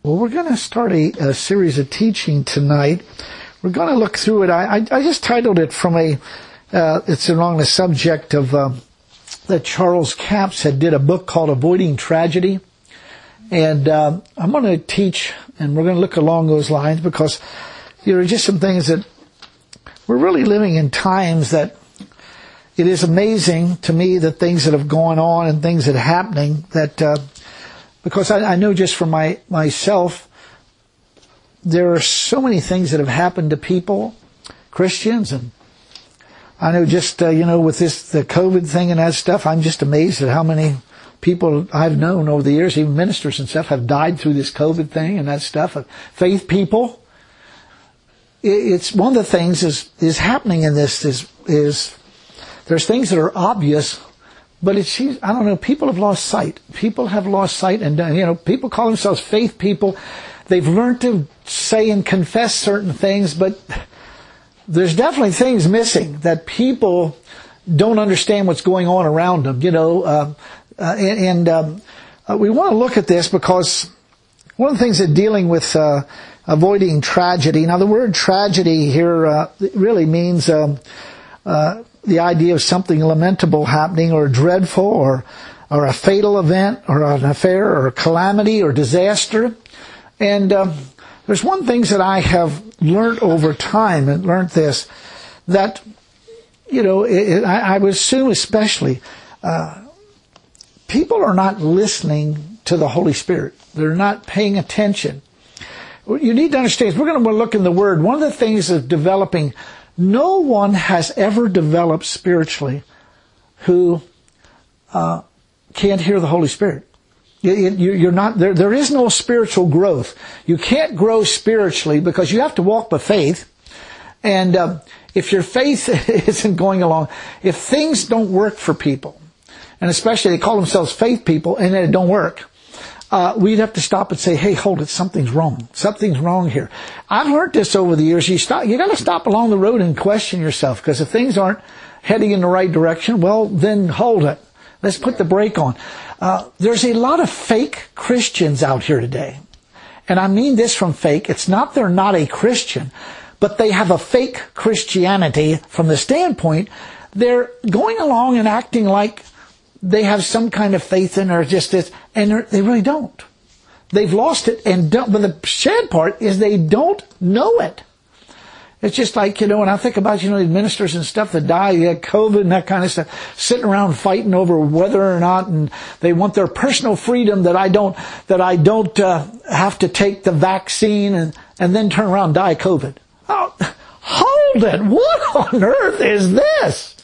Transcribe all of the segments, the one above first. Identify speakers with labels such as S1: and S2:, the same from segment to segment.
S1: Well, we're going to start a series of teaching tonight. We're going to look through it. I just titled it from it's along the subject of that Charles Capps did a book called Avoiding Tragedy. And I'm going to teach, and we're going to look along those lines because there are just some things that we're really living in times that it is amazing to me that things that have gone on and things that are happening that because I know just for myself, there are so many things that have happened to people, Christians, and I know just, with the COVID thing and that stuff, I'm just amazed at how many people I've known over the years, even ministers and stuff, have died through this COVID thing and that stuff. Faith people. It's one of the things is happening in this is there's things that are obvious, but it seems, I don't know, people have lost sight. People have lost sight, and people call themselves faith people. They've learned to say and confess certain things, but there's definitely things missing that people don't understand what's going on around them, we want to look at this because one of the things that dealing with avoiding tragedy. Now, the word tragedy here really means the idea of something lamentable happening, or dreadful, or a fatal event, or an affair, or a calamity, or disaster. And there's one thing that I have learned over time, and learned this, that I would assume especially people are not listening to the Holy Spirit. They're not paying attention. You need to understand, we're going to look in the Word. One of the things of developing, no one has ever developed spiritually who can't hear the Holy Spirit. You're not there. There is no spiritual growth. You can't grow spiritually because you have to walk by faith. And if your faith isn't going along, if things don't work for people, and especially they call themselves faith people, and then it don't work, we'd have to stop and say, hey, hold it, something's wrong. Something's wrong here. I've learned this over the years. You got to stop along the road and question yourself, because if things aren't heading in the right direction, well, then hold it. Let's put the brake on. There's a lot of fake Christians out here today. And I mean this from fake. It's not they're not a Christian, but they have a fake Christianity from the standpoint they're going along and acting like they have some kind of faith in, or just this, and they really don't. They've lost it, but the sad part is they don't know it. It's just like, when I think about, the ministers and stuff that die, COVID and that kind of stuff, sitting around fighting over whether or not, and they want their personal freedom that I don't have to take the vaccine and then turn around and die of COVID. Oh, hold it! What on earth is this?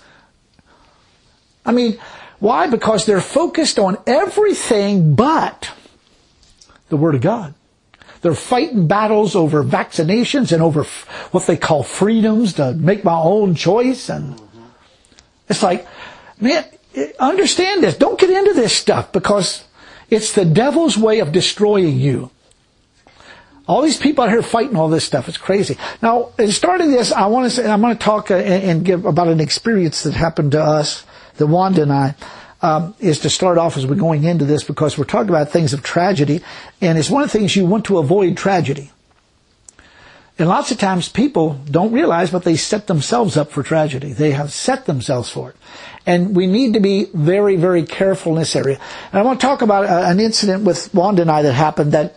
S1: I mean, why? Because they're focused on everything but the Word of God. They're fighting battles over vaccinations and over what they call freedoms to make my own choice. And it's like, man, understand this. Don't get into this stuff because it's the devil's way of destroying you. All these people out here fighting all this stuff. It's crazy. Now, in starting this, I'm going to talk and give about an experience that happened to us, that Wanda and I, is to start off as we're going into this, because we're talking about things of tragedy, and it's one of the things you want to avoid tragedy. And lots of times people don't realize, but they set themselves up for tragedy. They have set themselves for it. And we need to be very, very careful in this area. And I want to talk about an incident with Wanda and I that happened that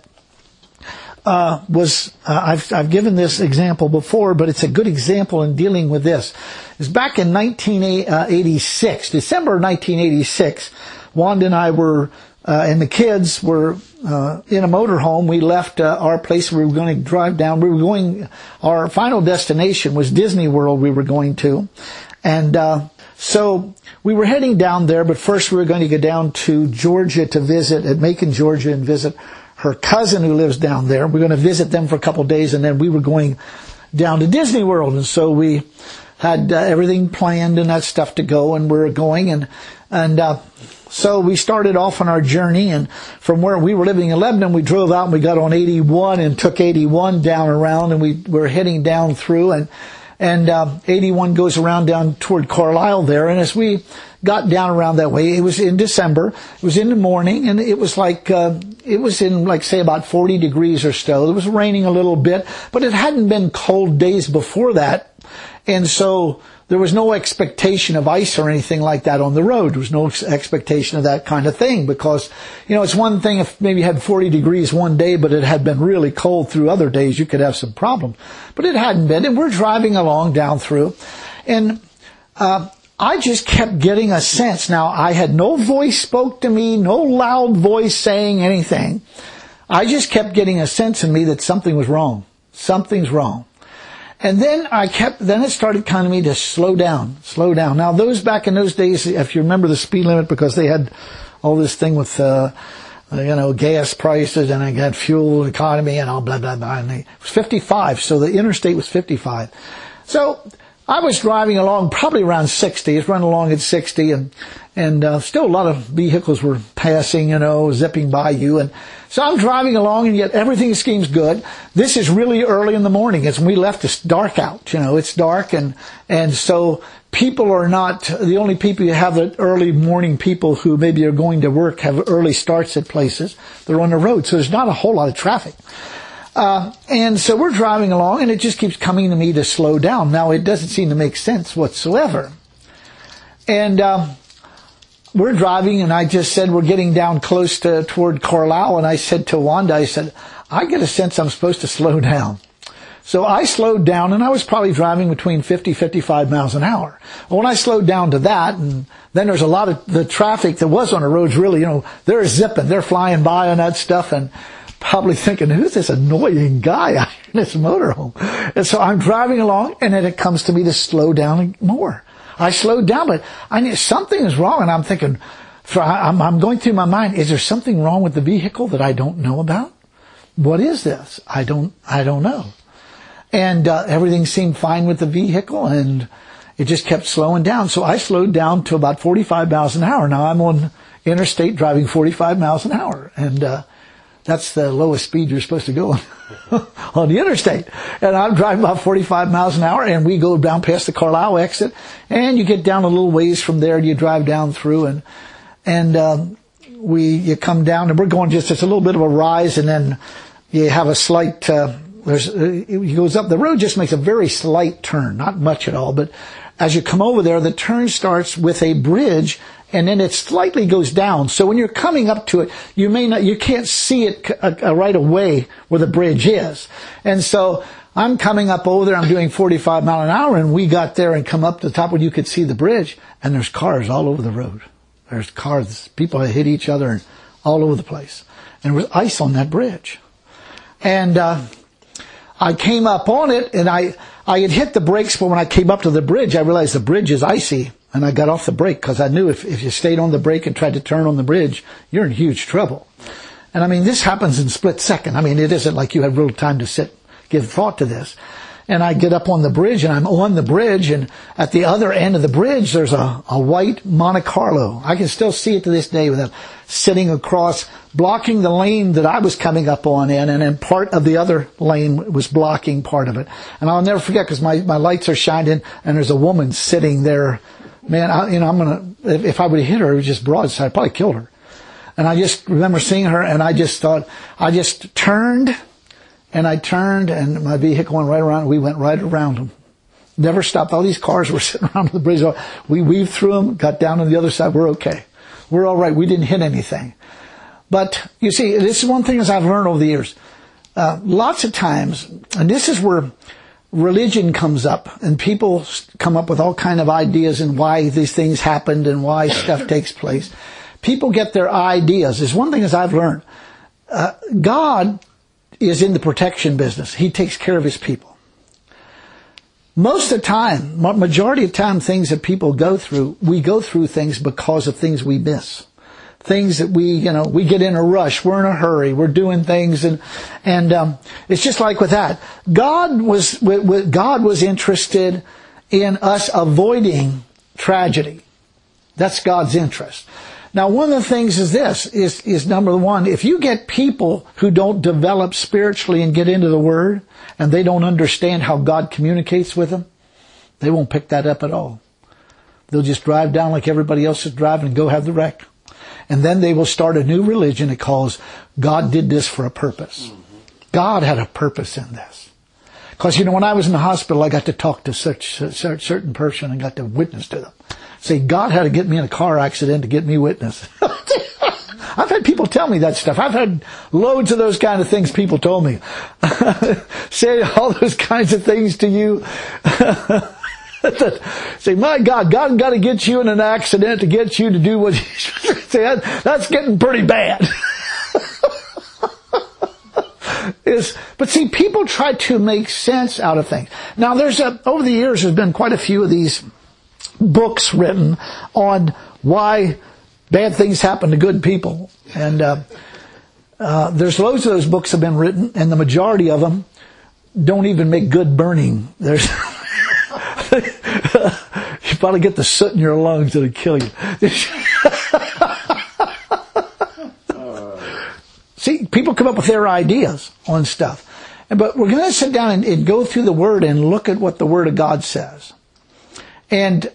S1: I've given this example before, but it's a good example in dealing with this. It's back in 1986, December of 1986. Wanda and I were, and the kids were in a motorhome. We left our place. We were going to drive down. Our final destination was Disney World we were going to. And so we were heading down there, but first we were going to go down to Georgia to visit, at Macon, Georgia, and visit her cousin who lives down there. We're going to visit them for a couple of days, and then we were going down to Disney World. And so we had everything planned and that stuff to go, and we were going. And so we started off on our journey, and from where we were living in Lebanon, we drove out and we got on 81 and took 81 down around, and we were heading down through. And 81 goes around down toward Carlisle there. And as we got down around that way, it was in December. It was in the morning, and it was like, say about 40 degrees or so. It was raining a little bit, but it hadn't been cold days before that. And so there was no expectation of ice or anything like that on the road. There was no expectation of that kind of thing because, it's one thing if maybe you had 40 degrees one day, but it had been really cold through other days, you could have some problems. But it hadn't been, and we're driving along down through, and I just kept getting a sense. Now, I had no voice spoke to me, no loud voice saying anything. I just kept getting a sense in me that something was wrong. Something's wrong. And then it started kind of me to slow down. Now, back in those days, if you remember the speed limit, because they had all this thing with, gas prices, and I got fuel economy and all blah, blah, blah. And it was 55. So the interstate was 55. So I was driving along probably around 60. It's running along at 60, and still a lot of vehicles were passing, zipping by you. And so I'm driving along, and yet everything seems good. This is really early in the morning. As we left, it's dark out. It's dark, and so people are not the only people you have. The early morning people who maybe are going to work have early starts at places. They're on the road, so there's not a whole lot of traffic. And so we're driving along, and it just keeps coming to me to slow down. Now, it doesn't seem to make sense whatsoever. And we're driving, and I just said we're getting down close toward Carlisle, and I said to Wanda, I get a sense I'm supposed to slow down. So I slowed down, and I was probably driving between 50, 55 miles an hour. Well, when I slowed down to that, and then there's a lot of the traffic that was on the roads really, they're zipping, they're flying by on that stuff, and probably thinking, who's this annoying guy out in this motorhome? And so I'm driving along, and then it comes to me to slow down more. I slowed down, but I knew something is wrong, and I'm thinking, I'm going through my mind, is there something wrong with the vehicle that I don't know about? What is this? I don't know. And everything seemed fine with the vehicle, and it just kept slowing down. So I slowed down to about 45 miles an hour. Now I'm on interstate driving 45 miles an hour, and that's the lowest speed you're supposed to go on the interstate. And I'm driving about 45 miles an hour, and we go down past the Carlisle exit, and you get down a little ways from there, and you drive down through, and you come down, and we're going it's a little bit of a rise, and then you have a slight, it goes up, the road just makes a very slight turn, not much at all, but as you come over there, the turn starts with a bridge, and then it slightly goes down. So when you're coming up to it, you can't see it right away where the bridge is. And so I'm coming up over there, I'm doing 45 mile an hour, and we got there and come up to the top where you could see the bridge, and there's cars all over the road. There's cars, people have hit each other and all over the place. And there was ice on that bridge. And I came up on it, and I had hit the brakes, but when I came up to the bridge, I realized the bridge is icy. And I got off the brake because I knew if you stayed on the brake and tried to turn on the bridge, you're in huge trouble. And this happens in split second. It isn't like you have real time to give thought to this. And I get up on the bridge, and I'm on the bridge, and at the other end of the bridge, there's a white Monte Carlo. I can still see it to this day with it sitting across, blocking the lane that I was coming up on in, and then part of the other lane was blocking part of it. And I'll never forget because my lights are shining, and there's a woman sitting there. Man, if I would have hit her, it was just broadside, I'd probably killed her. And I just remember seeing her, and I just turned, and my vehicle went right around, we went right around them. Never stopped. All these cars were sitting around the bridge. We weaved through them, got down on the other side, we're okay. We're all right. We didn't hit anything. But, you see, this is one thing as I've learned over the years. Lots of times, and this is where religion comes up, and people come up with all kind of ideas and why these things happened and why stuff takes place. People get their ideas. There's one thing as I've learned. God is in the protection business. He takes care of His people. Most of the time, majority of the time, things that people go through, we go through things because of things we miss. Things that we get in a rush, we're in a hurry, we're doing things, and it's just like with that. God was interested in us avoiding tragedy. That's God's interest. Now, one of the things is number one, if you get people who don't develop spiritually and get into the Word, and they don't understand how God communicates with them, They won't pick that up at all. They'll just drive down like everybody else is driving and go have the wreck. And then they will start a new religion that calls God did this for a purpose. God had a purpose in this. Because, when I was in the hospital, I got to talk to a certain person and got to witness to them. Say, God had to get me in a car accident to get me witness. I've had people tell me that stuff. I've had loads of those kind of things people told me. Say all those kinds of things to you. Say, my God got to get you in an accident to get you to do what you say. That's getting pretty bad. But see, people try to make sense out of things. Now, over the years, there's been quite a few of these books written on why bad things happen to good people. And there's loads of those books have been written, and the majority of them don't even make good burning. There's you probably get the soot in your lungs that'll kill you. See, people come up with their ideas on stuff. But we're going to sit down and go through the Word and look at what the Word of God says. And,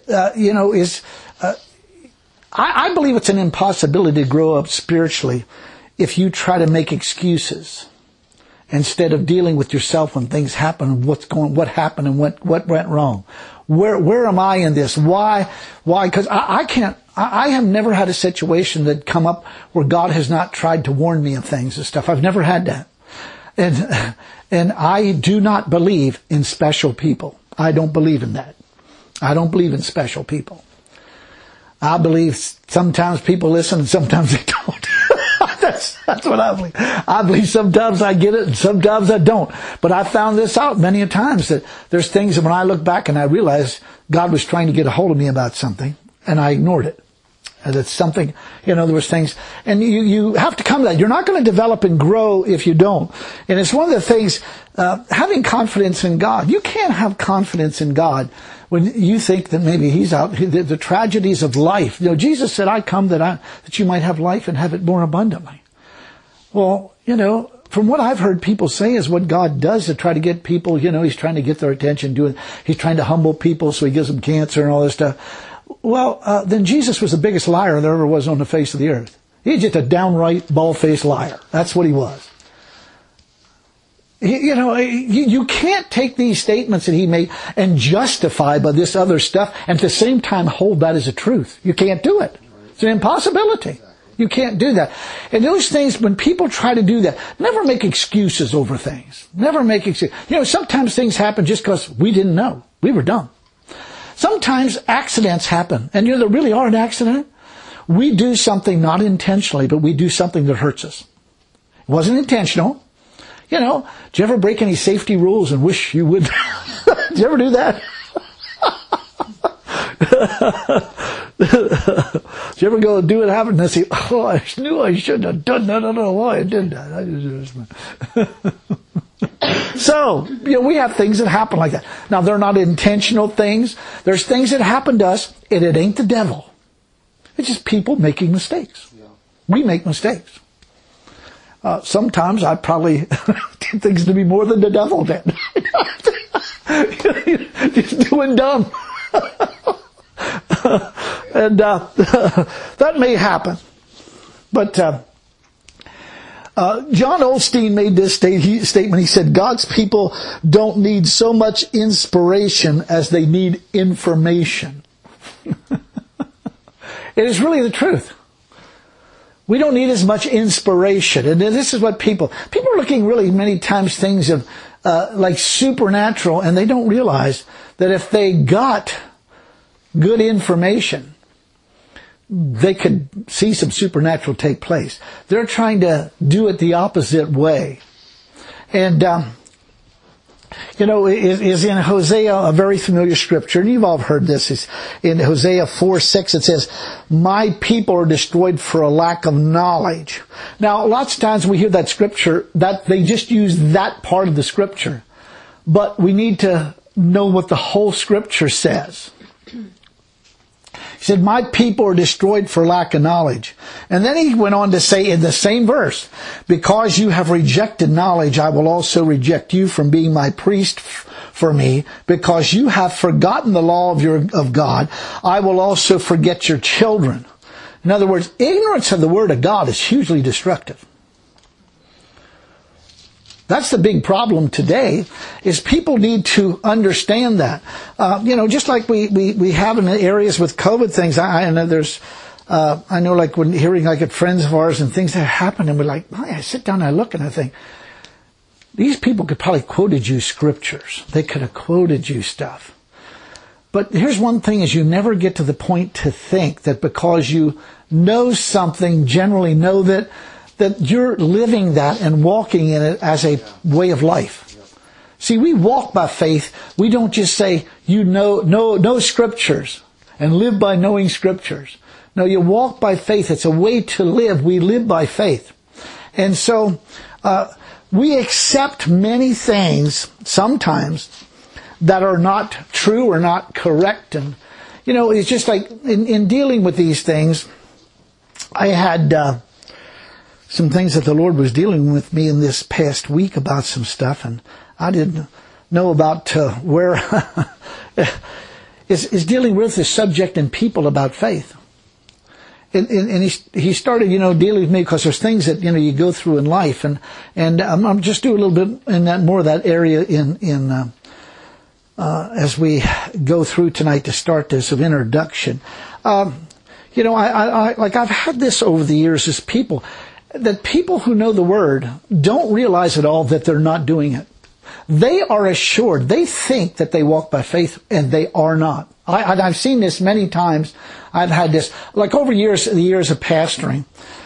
S1: I believe it's an impossibility to grow up spiritually if you try to make excuses instead of dealing with yourself when things happen, what happened and what went wrong. Where am I in this? Why? Because I have never had a situation that come up where God has not tried to warn me of things and stuff. I've never had that. And I do not believe in special people. I don't believe in that. I don't believe in special people. I believe sometimes people listen and sometimes they don't. That's what I believe. I believe sometimes I get it and sometimes I don't. But I found this out many a times that there's things that when I look back and I realize God was trying to get a hold of me about something and I ignored it. And it's something, there was things, and you have to come to that. You're not going to develop and grow if you don't. And it's one of the things, having confidence in God. You can't have confidence in God when you think that maybe He's out, the tragedies of life. Jesus said, I come that you might have life and have it more abundantly. Well, from what I've heard people say is what God does to try to get people, He's trying to get their attention, He's trying to humble people so He gives them cancer and all this stuff. Well, then Jesus was the biggest liar there ever was on the face of the earth. He's just a downright bald-faced liar. That's what He was. You can't take these statements that He made and justify by this other stuff and at the same time hold that as a truth. You can't do it. It's an impossibility. You can't do that. And those things, when people try to do that, never make excuses over things. Never make excuses. Sometimes things happen just because we didn't know. We were dumb. Sometimes accidents happen. And there really are an accident. We do something not intentionally, but we do something that hurts us. It wasn't intentional. Did you ever break any safety rules and wish you would? Did you ever do that? Did you ever go do it happen and say, oh, I knew I shouldn't have done that. I don't know why I did that. So, we have things that happen like that. Now, they're not intentional things. There's things that happen to us, and it ain't the devil. It's just people making mistakes. Yeah. We make mistakes. Sometimes I probably did things to be more than the devil did. Just doing dumb. And that may happen. But John Osteen made this statement. He said, God's people don't need so much inspiration as they need information. It is really the truth. We don't need as much inspiration. And this is what people are looking really many times things of like supernatural, and they don't realize that if they got good information, they could see some supernatural take place. They're trying to do it the opposite way. And, is in Hosea, a very familiar scripture, and you've all heard this. It's in Hosea 4:6, it says, my people are destroyed for a lack of knowledge. Now, lots of times we hear that scripture, that they just use that part of the scripture. But we need to know what the whole scripture says. He said, my people are destroyed for lack of knowledge. And then he went on to say in the same verse, because you have rejected knowledge, I will also reject you from being my priest for me, because you have forgotten the law of God, I will also forget your children. In other words, ignorance of the Word of God is hugely destructive. That's the big problem today, is people need to understand that. Just like we have in the areas with COVID things, I know there's, I know like when hearing like at friends of ours and things that happen, and we're like, I sit down and I look and I think, these people could probably quoted you scriptures. They could have quoted you stuff. But here's one thing, is you never get to the point to think that because you know something, generally know that you're living that and walking in it as a way of life. See, we walk by faith. We don't just say, know scriptures and live by knowing scriptures. No, you walk by faith. It's a way to live. We live by faith. And so, we accept many things sometimes that are not true or not correct. And, it's just like in dealing with these things, I had some things that the Lord was dealing with me in this past week about some stuff, and I didn't know about where is dealing with the subject and people about faith. And he started, dealing with me because there's things that, you go through in life, and I'm just doing a little bit in that, more of that area as we go through tonight to start this of introduction. I've had this over the years as people who know the Word don't realize at all that they're not doing it. They are assured, they think that they walk by faith, and they are not. I've seen this many times. I've had this, like over the years of pastoring.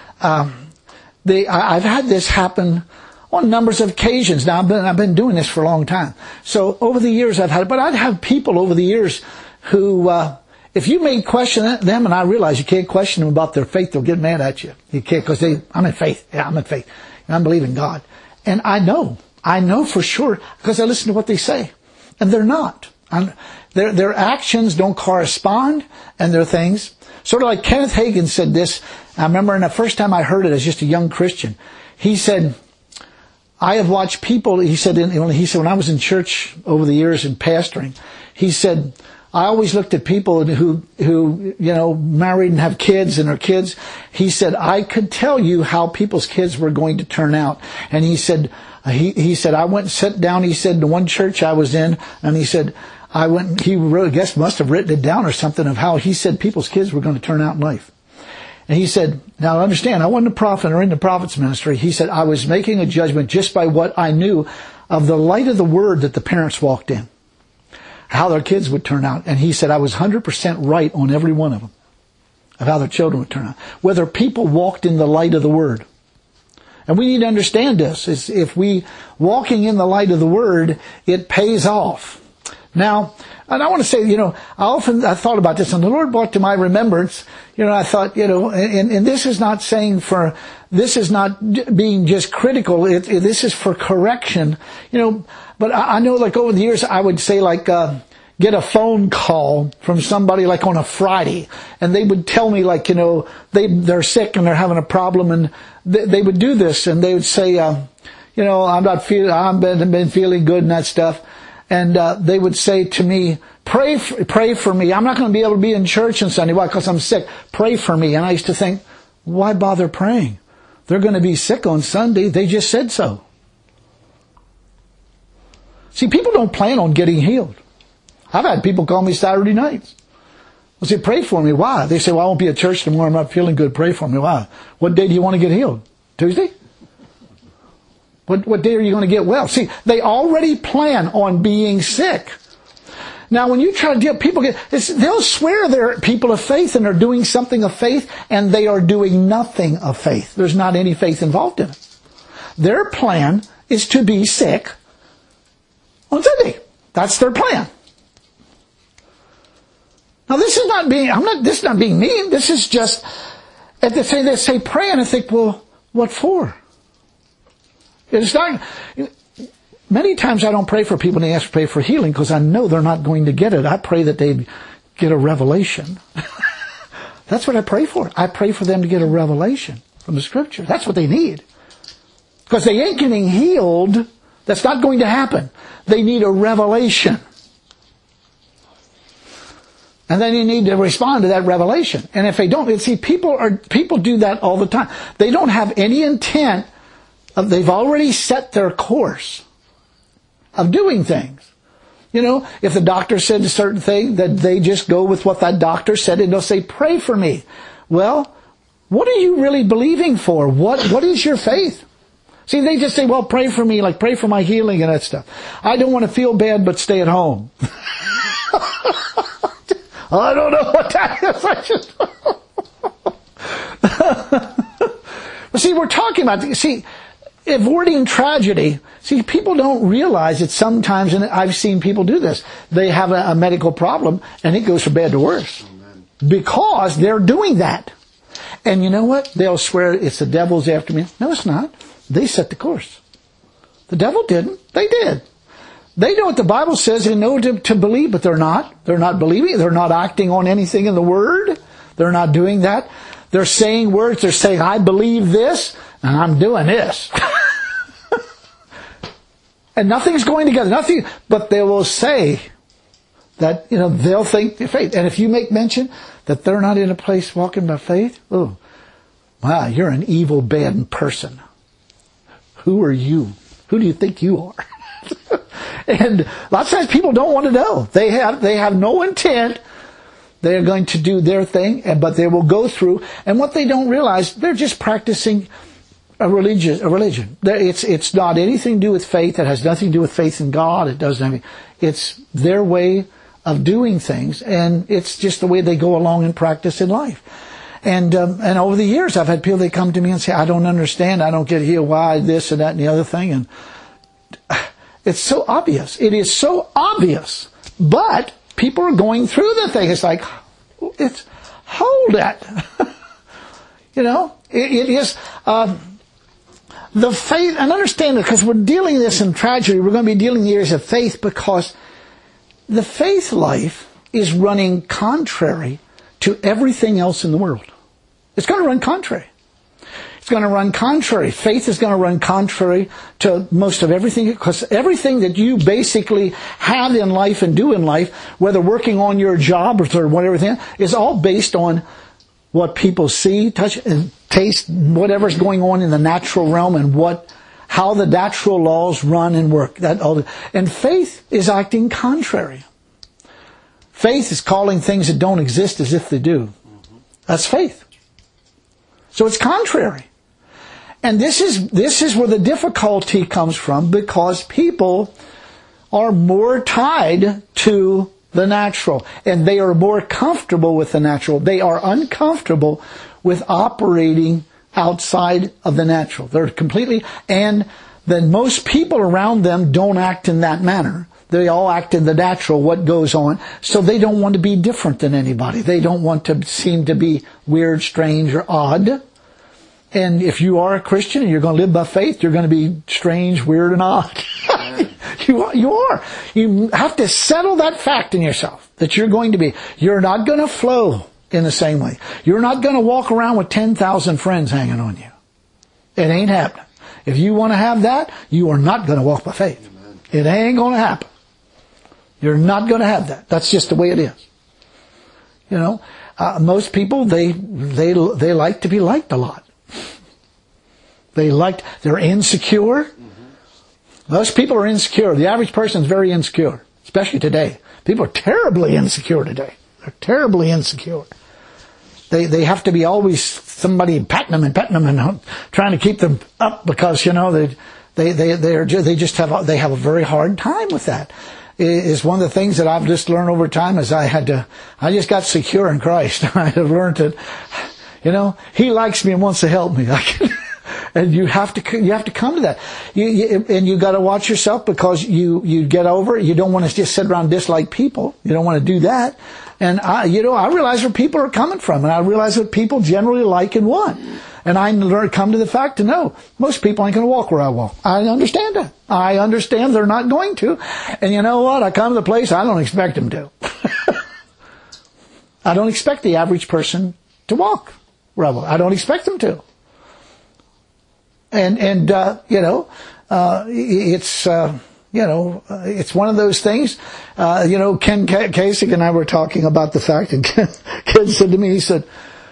S1: I've had this happen on numbers of occasions. Now, I've been doing this for a long time. So over the years I've had it, but I'd have people over the years who, if you may question them, and I realize you can't question them about their faith, they'll get mad at you. You can't, because I'm in faith. Yeah, I'm in faith. And I'm believing God. And I know for sure, because I listen to what they say. And they're not. Their actions don't correspond, and their things. Sort of like Kenneth Hagin said this. I remember the first time I heard it as just a young Christian. He said, I have watched people, he said when I was in church over the years in pastoring, he said, I always looked at people who married and have kids and are kids. He said, I could tell you how people's kids were going to turn out. And he said, I went and sat down, he said, to one church I was in, and he said, he wrote, I guess must have written it down or something, of how he said people's kids were going to turn out in life. And he said, now understand, I wasn't a prophet or in the prophet's ministry. He said, I was making a judgment just by what I knew of the light of the Word that the parents walked in, how their kids would turn out. And he said, I was 100% right on every one of them, of how their children would turn out, whether people walked in the light of the Word. And we need to understand this, is if we walking in the light of the Word, it pays off. Now, and I want to say, I thought about this, and the Lord brought to my remembrance, I thought, and this is not saying this is not being just critical, this is for correction, but I know, like, over the years, I would say, like, get a phone call from somebody, like, on a Friday, and they would tell me, like, they're sick and they're having a problem, and they would do this, and they would say, I've been feeling good and that stuff. And they would say to me, pray for me. I'm not going to be able to be in church on Sunday. Why? Because I'm sick. Pray for me. And I used to think, why bother praying? They're going to be sick on Sunday. They just said so. See, people don't plan on getting healed. I've had people call me Saturday nights. I say, pray for me. Why? They say, well, I won't be at church tomorrow. I'm not feeling good. Pray for me. Why? What day do you want to get healed? Tuesday? What day are you going to get well? See, they already plan on being sick. Now, when you try to deal, they'll swear they're people of faith and they're doing something of faith, and they are doing nothing of faith. There's not any faith involved in it. Their plan is to be sick on Sunday. That's their plan. Now, this is not being mean. This is just, if they say pray, and I think, well, what for? It's not, many times I don't pray for people and they ask to pray for healing because I know they're not going to get it. I pray that they get a revelation. That's what I pray for. I pray for them to get a revelation from the Scripture. That's what they need. Because they ain't getting healed That's not going to happen. They need a revelation. And then you need to respond to that revelation. And if they don't, see, people do that all the time. They don't have any intent they've already set their course of doing things. You know, if the doctor said a certain thing, that they just go with what that doctor said and they'll say, pray for me. Well, what are you really believing for? What is your faith? See, they just say, well, pray for me, like pray for my healing and that stuff. I don't want to feel bad, but stay at home. I don't know what that is. Well, see, we're talking about, avoiding tragedy. See, people don't realize that sometimes, and I've seen people do this, they have a medical problem and it goes from bad to worse. Amen. Because they're doing that. And you know what? They'll swear it's the devil's after me. No, it's not. They set the course. The devil didn't. They did. They know what the Bible says. They know to believe, but they're not. They're not believing. They're not acting on anything in the Word. They're not doing that. They're saying words. They're saying, I believe this, and I'm doing this. And nothing's going together. Nothing, but they will say that, they'll think their faith. And if you make mention that they're not in a place walking by faith, oh, wow, you're an evil, bad person. Who are you? Who do you think you are? And lots of times people don't want to know. They have no intent. They are going to do their thing, but they will go through. And what they don't realize, they're just practicing a religion. It's not anything to do with faith. It has nothing to do with faith in God. It doesn't have. It's their way of doing things, and it's just the way they go along and practice in life. And over the years, I've had people that come to me and say, I don't understand. I don't get here. Why this and that and the other thing. And it's so obvious. It is so obvious. But people are going through the thing. It's like, hold it. It is, the faith, and understand it, because we're dealing this in tragedy, we're going to be dealing in the areas of faith, because the faith life is running contrary to everything else in the world. It's going to run contrary. It's going to run contrary. Faith is going to run contrary to most of everything, because everything that you basically have in life and do in life, whether working on your job or whatever, is all based on what people see, touch, and taste, whatever's going on in the natural realm, and how the natural laws run and work. And faith is acting contrary. Faith is calling things that don't exist as if they do. That's faith. So it's contrary. And this is where the difficulty comes from, because people are more tied to the natural, and they are more comfortable with the natural. They are uncomfortable with operating outside of the natural. They're completely, and then most people around them don't act in that manner. They all act in the natural, what goes on. So they don't want to be different than anybody. They don't want to seem to be weird, strange, or odd. And if you are a Christian and you're going to live by faith, you're going to be strange, weird, and odd. You are. You have to settle that fact in yourself, that you're going to be. You're not going to flow in the same way. You're not going to walk around with 10,000 friends hanging on you. It ain't happening. If you want to have that, you are not going to walk by faith. Amen. It ain't going to happen. You're not going to have that. That's just the way it is. Most people, they like to be liked a lot. They're insecure. Most people are insecure. The average person is very insecure, especially today. People are terribly insecure today. They're terribly insecure. They have to be always somebody patting them and trying to keep them up, because they have a very hard time with that. Is one of the things that I've just learned over time. Is I just got secure in Christ. I have learned that He likes me and wants to help me. And you have to come to that. And you got to watch yourself, because you get over it. You don't want to just sit around and dislike people. You don't want to do that. And I realize where people are coming from, and I realize what people generally like and want. And I come to the fact to know most people ain't going to walk where I walk. I understand that. I understand they're not going to. And you know what? I come to the place I don't expect them to. I don't expect the average person to walk where I walk. I don't expect them to. And it's one of those things. Ken Kasich and I were talking about the fact that Ken said to me, he said,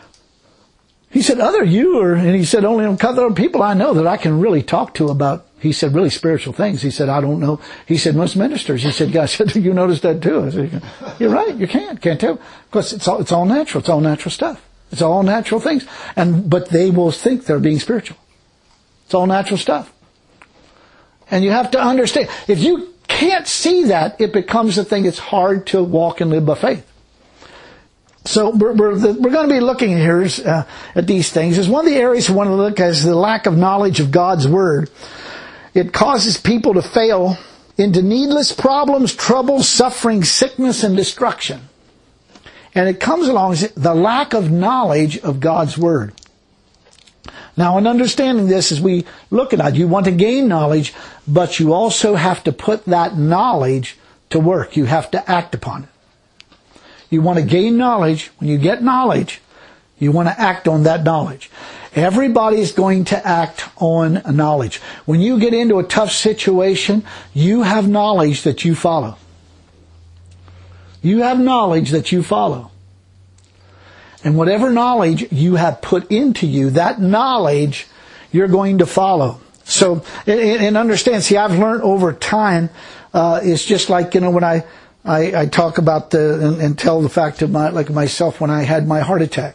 S1: and he said, only a couple of people I know that I can really talk to about, he said, really spiritual things. He said, I don't know. He said, most ministers. He said, gosh, you noticed that too. I said, you're right. You can't tell. Because it's all natural. It's all natural stuff. It's all natural things. But they will think they're being spiritual. It's all natural stuff. And you have to understand, if you can't see that, it becomes a thing. It's hard to walk and live by faith. So we're going to be looking here at these things. As one of the areas we want to look at is the lack of knowledge of God's Word. It causes people to fail into needless problems, trouble, suffering, sickness, and destruction. And it comes along as the lack of knowledge of God's Word. Now, in understanding this, as we look at it, you want to gain knowledge, but you also have to put that knowledge to work. You have to act upon it. You want to gain knowledge. When you get knowledge, you want to act on that knowledge. Everybody's going to act on knowledge. When you get into a tough situation, you have knowledge that you follow. You have knowledge that you follow. And whatever knowledge you have put into you, that knowledge you're going to follow. So, and understand, see, I've learned over time, it's just like, when I talk about and tell the fact of myself when I had my heart attack.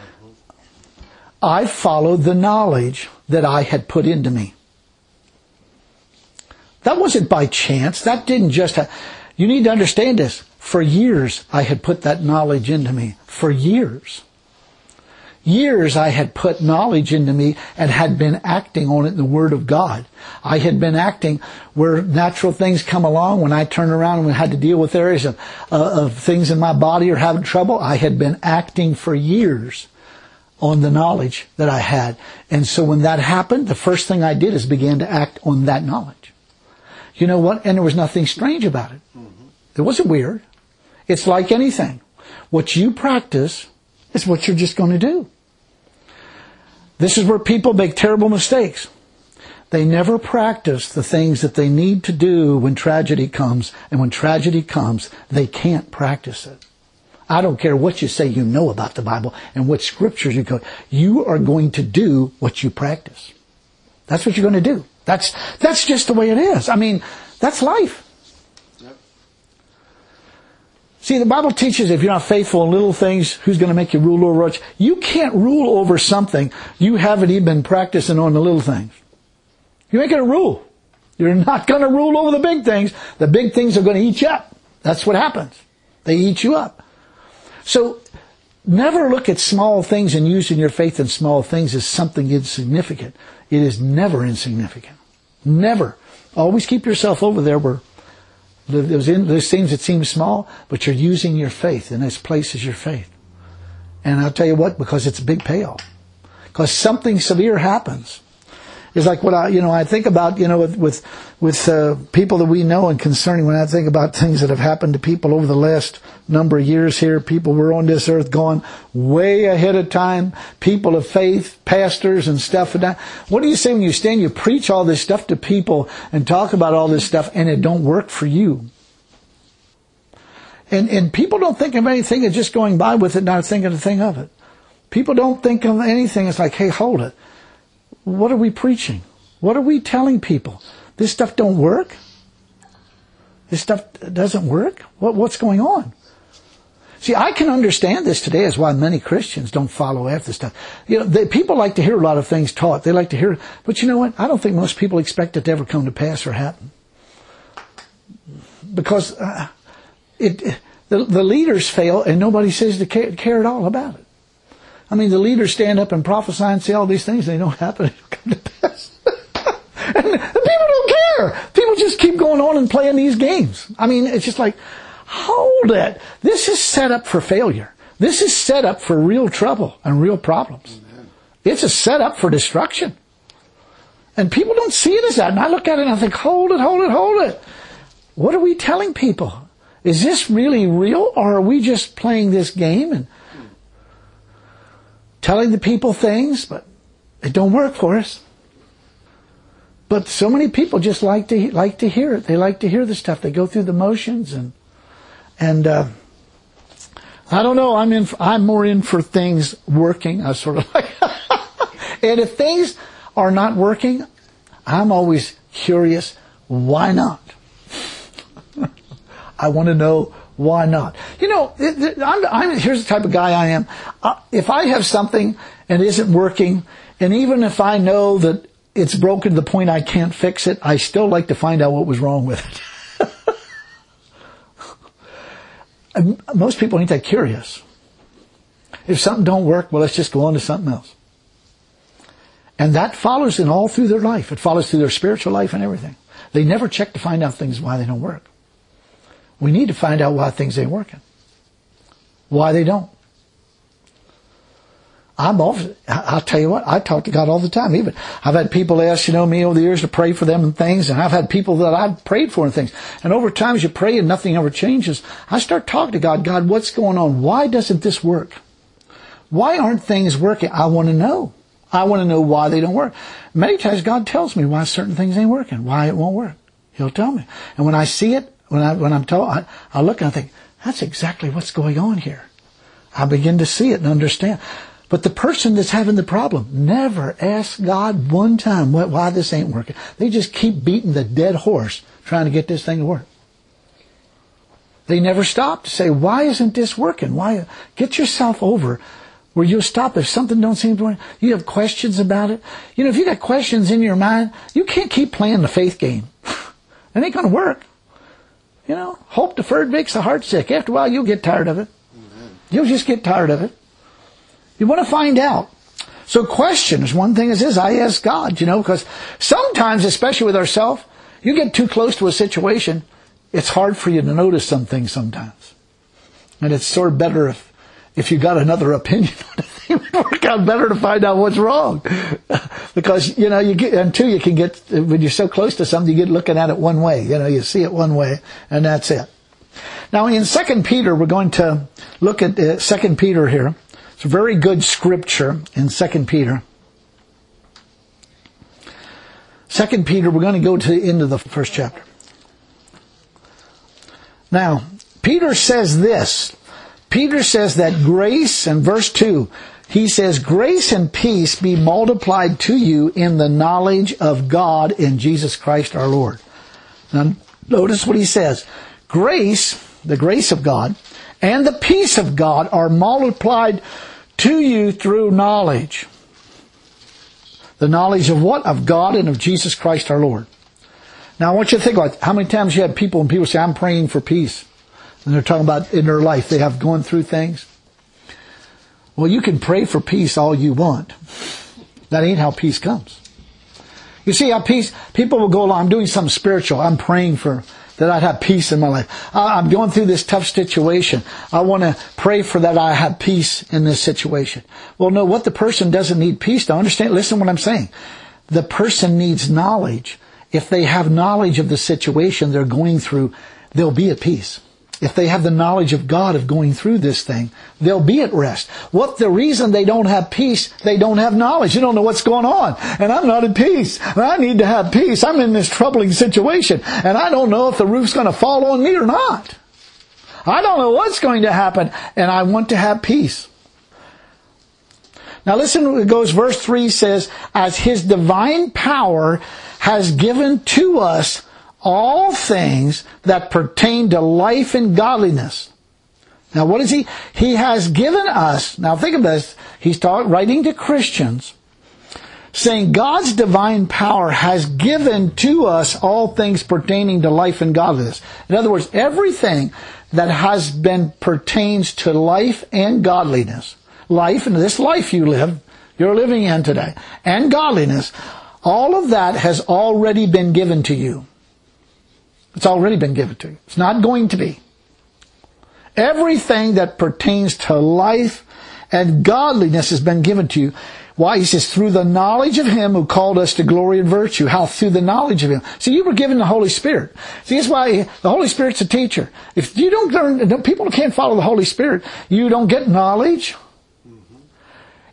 S1: I followed the knowledge that I had put into me. That wasn't by chance. That didn't just you need to understand this. For years, I had put that knowledge into me. For years. Years I had put knowledge into me and had been acting on it in the Word of God. I had been acting where natural things come along. When I turned around and had to deal with areas of things in my body or having trouble, I had been acting for years on the knowledge that I had. And so when that happened, the first thing I did is began to act on that knowledge. You know what? And there was nothing strange about it. It wasn't weird. It's like anything. What you practice is what you're just going to do. This is where people make terrible mistakes. They never practice the things that they need to do when tragedy comes. And when tragedy comes, they can't practice it. I don't care what you say you know about the Bible and what scriptures you go. You are going to do what you practice. That's what you're going to do. That's just the way it is. I mean, that's life. Yep. See, the Bible teaches if you're not faithful in little things, who's going to make you rule over much? You can't rule over something you haven't even been practicing on the little things. You ain't going to rule. You're not going to rule over the big things. The big things are going to eat you up. That's what happens. They eat you up. So, never look at small things and using your faith in small things as something insignificant. It is never insignificant. Never. Always keep yourself over there where those things that seem small, but you're using your faith, and this place is your faith. And I'll tell you what, because it's a big payoff. Because something severe happens. It's like what I think about, with people that we know and concerning, when I think about things that have happened to people over the last number of years here, people were on this earth gone way ahead of time, people of faith, pastors and stuff. What do you say when you stand, you preach all this stuff to people and talk about all this stuff and it don't work for you? And people don't think of anything as just going by with it, not thinking a thing of it. People don't think of anything. It's like, hey, hold it. What are we preaching? What are we telling people? This stuff don't work? This stuff doesn't work? What's going on? See, I can understand this today as why many Christians don't follow after stuff. People like to hear a lot of things taught. They like to hear, but you know what? I don't think most people expect it to ever come to pass or happen. Because the leaders fail and nobody says they care at all about it. I mean, the leaders stand up and prophesy and say all these things, and they don't happen, they don't come to pass. And people don't care. People just keep going on and playing these games. I mean, it's just like, hold it. This is set up for failure. This is set up for real trouble and real problems. Amen. It's a setup for destruction. And people don't see it as that. And I look at it and I think, hold it. What are we telling people? Is this really real, or are we just playing this game and telling the people things, but it don't work for us? But so many people just like to hear it. They like to hear the stuff. They go through the motions and I don't know. I'm more in for things working. I sort of like, and if things are not working, I'm always curious. Why not? I want to know why not. You know, here's the type of guy I am. If I have something and it isn't working, and even if I know that it's broken to the point I can't fix it, I still like to find out what was wrong with it. Most people ain't that curious. If something don't work, well, let's just go on to something else. And that follows in all through their life. It follows through their spiritual life and everything. They never check to find out things why they don't work. We need to find out why things ain't working. Why they don't. I'll tell you what, I talk to God all the time. Even I've had people ask, me over the years to pray for them and things, and I've had people that I've prayed for and things. And over time, as you pray and nothing ever changes, I start talking to God. God, what's going on? Why doesn't this work? Why aren't things working? I want to know. I want to know why they don't work. Many times God tells me why certain things ain't working, why it won't work. He'll tell me. And when I see it, when I'm told, I look and I think, that's exactly what's going on here. I begin to see it and understand. But the person that's having the problem never asks God one time why this ain't working. They just keep beating the dead horse trying to get this thing to work. They never stop to say, why isn't this working? Why? Get yourself over where you'll stop if something don't seem to work. You have questions about it. If you got questions in your mind, you can't keep playing the faith game. It ain't going to work. Hope deferred makes the heart sick. After a while, you'll get tired of it. You'll just get tired of it. You want to find out. So questions, one thing is this, I ask God, because sometimes, especially with ourselves, you get too close to a situation, it's hard for you to notice some things sometimes. And it's sort of better if you got another opinion on it, it would work out better to find out what's wrong. Because, until you can get, when you're so close to something, you get looking at it one way. You see it one way, and that's it. Now, in 2 Peter, we're going to look at 2 Peter here. It's a very good scripture in 2 Peter. 2 Peter, we're going to go to the end of the first chapter. Now, Peter says this. Peter says that grace, in verse 2, he says, grace and peace be multiplied to you in the knowledge of God in Jesus Christ our Lord. Now, notice what he says. Grace, the grace of God, and the peace of God are multiplied to you through knowledge. The knowledge of what? Of God and of Jesus Christ our Lord. Now I want you to think about how many times you had people say, I'm praying for peace. And they're talking about in their life, they have gone through things. Well, you can pray for peace all you want. That ain't how peace comes. You see how people will go along, I'm doing something spiritual, I'm praying for that I'd have peace in my life. I'm going through this tough situation. I want to pray for that I have peace in this situation. Well, no, what the person doesn't need peace to understand, listen to what I'm saying. The person needs knowledge. If they have knowledge of the situation they're going through, they'll be at peace. If they have the knowledge of God of going through this thing, they'll be at rest. What the reason they don't have peace, they don't have knowledge. You don't know what's going on. And I'm not at peace. And I need to have peace. I'm in this troubling situation. And I don't know if the roof's going to fall on me or not. I don't know what's going to happen. And I want to have peace. Now listen, it goes, verse 3 says, as His divine power has given to us all things that pertain to life and godliness. Now what is He? He has given us, now think of this, He's writing to Christians, saying God's divine power has given to us all things pertaining to life and godliness. In other words, everything that has been pertains to life and godliness. Life, and this life you're living in today, and godliness, all of that has already been given to you. It's already been given to you. It's not going to be. Everything that pertains to life and godliness has been given to you. Why? He says, through the knowledge of Him who called us to glory and virtue. How? Through the knowledge of Him. See, you were given the Holy Spirit. See, that's why the Holy Spirit's a teacher. If you don't learn, people can't follow the Holy Spirit, you don't get knowledge.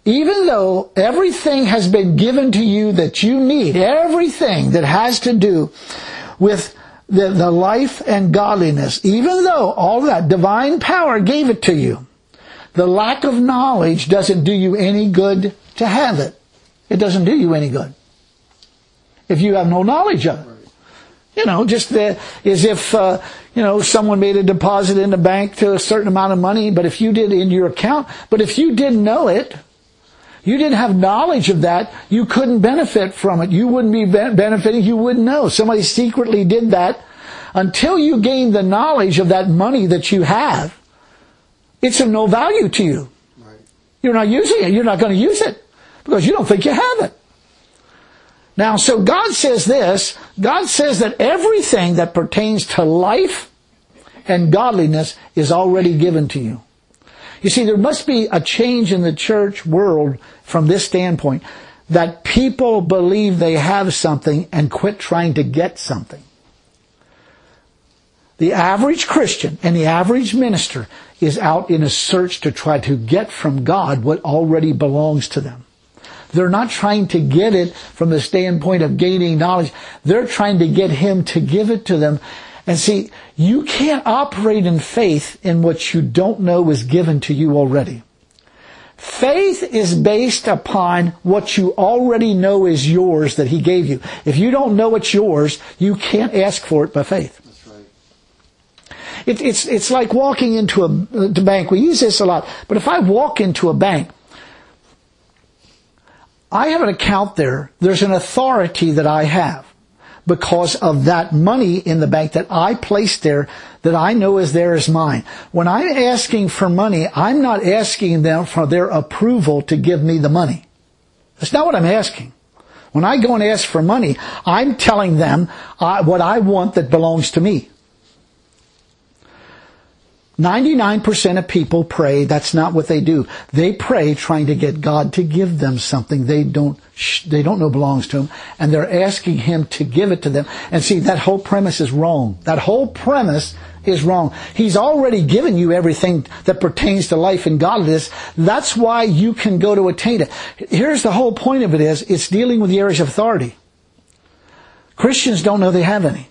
S1: even though everything has been given to you that you need, everything that has to do with the life and godliness, even though all that divine power gave it to you, the lack of knowledge doesn't do you any good to have it. It doesn't do you any good if you have no knowledge of it. You know, just as if, someone made a deposit in the bank to a certain amount of money, but if you did in your account, but if you didn't know it, you didn't have knowledge of that, you couldn't benefit from it. You wouldn't be benefiting, you wouldn't know. Somebody secretly did that. Until you gain the knowledge of that money that you have, it's of no value to you. Right. You're not using it. You're not going to use it because you don't think you have it. Now, so God says this. God says that everything that pertains to life and godliness is already given to you. You see, there must be a change in the church world from this standpoint, that people believe they have something and quit trying to get something. The average Christian and the average minister is out in a search to try to get from God what already belongs to them. They're not trying to get it from the standpoint of gaining knowledge. They're trying to get Him to give it to them. And see, you can't operate in faith in what you don't know is given to you already. Faith is based upon what you already know is yours that He gave you. If you don't know it's yours, you can't ask for it by faith.
S2: That's right.
S1: It's like walking into the bank. We use this a lot. But if I walk into a bank, I have an account there. There's an authority that I have because of that money in the bank that I placed there that I know is there as mine. When I'm asking for money, I'm not asking them for their approval to give me the money. That's not what I'm asking. When I go and ask for money, I'm telling them what I want that belongs to me. 99% of people pray. That's not what they do. They pray trying to get God to give them something they don't know belongs to Him, and they're asking Him to give it to them. And see, that whole premise is wrong. That whole premise is wrong. He's already given you everything that pertains to life and godliness. That's why you can go to attain it. Here's the whole point of it is, it's dealing with the areas of authority. Christians don't know they have any.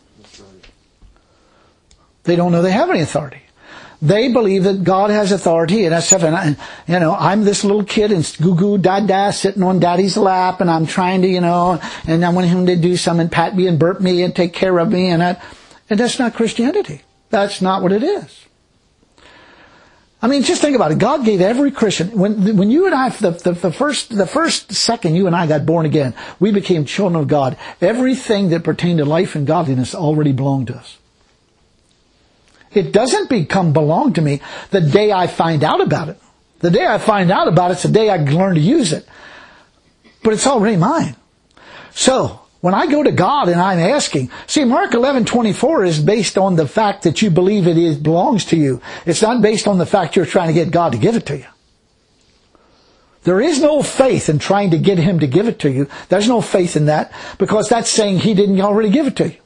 S1: They don't know they have any authority. They believe that God has authority and that stuff. And I'm this little kid and goo-goo, da-da, sitting on daddy's lap, and I'm trying to, and I want him to do something, pat me and burp me and take care of me, and that's not Christianity. That's not what it is. I mean, just think about it. God gave every Christian, when you and I, the first second you and I got born again, we became children of God. Everything that pertained to life and godliness already belonged to us. It doesn't belong to me the day I find out about it. The day I find out about it's the day I learn to use it. But it's already mine. So, when I go to God and I'm asking, see, Mark 11:24 is based on the fact that you believe it belongs to you. It's not based on the fact you're trying to get God to give it to you. There is no faith in trying to get Him to give it to you. There's no faith in that, because that's saying He didn't already give it to you.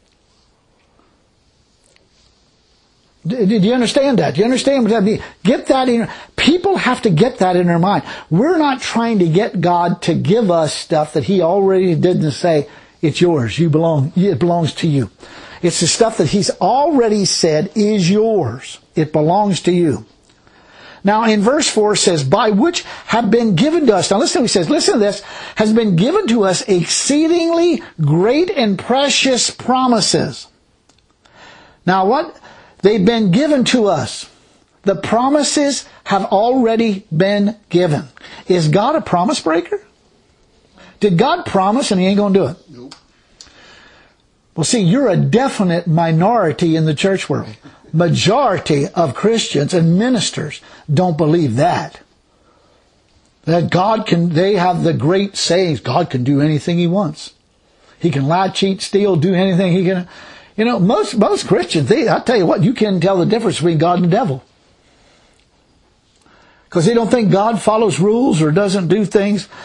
S1: Do you understand that? Do you understand what that means? Get that in. People have to get that in their mind. We're not trying to get God to give us stuff that He already didn't say, it's yours, it belongs to you. It's the stuff that He's already said is yours. It belongs to you. Now in verse 4 it says, by which have been given to us. Now listen to what he says. Listen to this. Has been given to us exceedingly great and precious promises. Now what? They've been given to us. The promises have already been given. Is God a promise breaker? Did God promise and He ain't going to do it?
S2: Nope.
S1: Well, see, you're a definite minority in the church world. Majority of Christians and ministers don't believe that. That they have the great sayings, God can do anything He wants. He can lie, cheat, steal, do anything He can. Most Christians, I'll tell you what, you can't tell the difference between God and the devil. Because they don't think God follows rules or doesn't do things.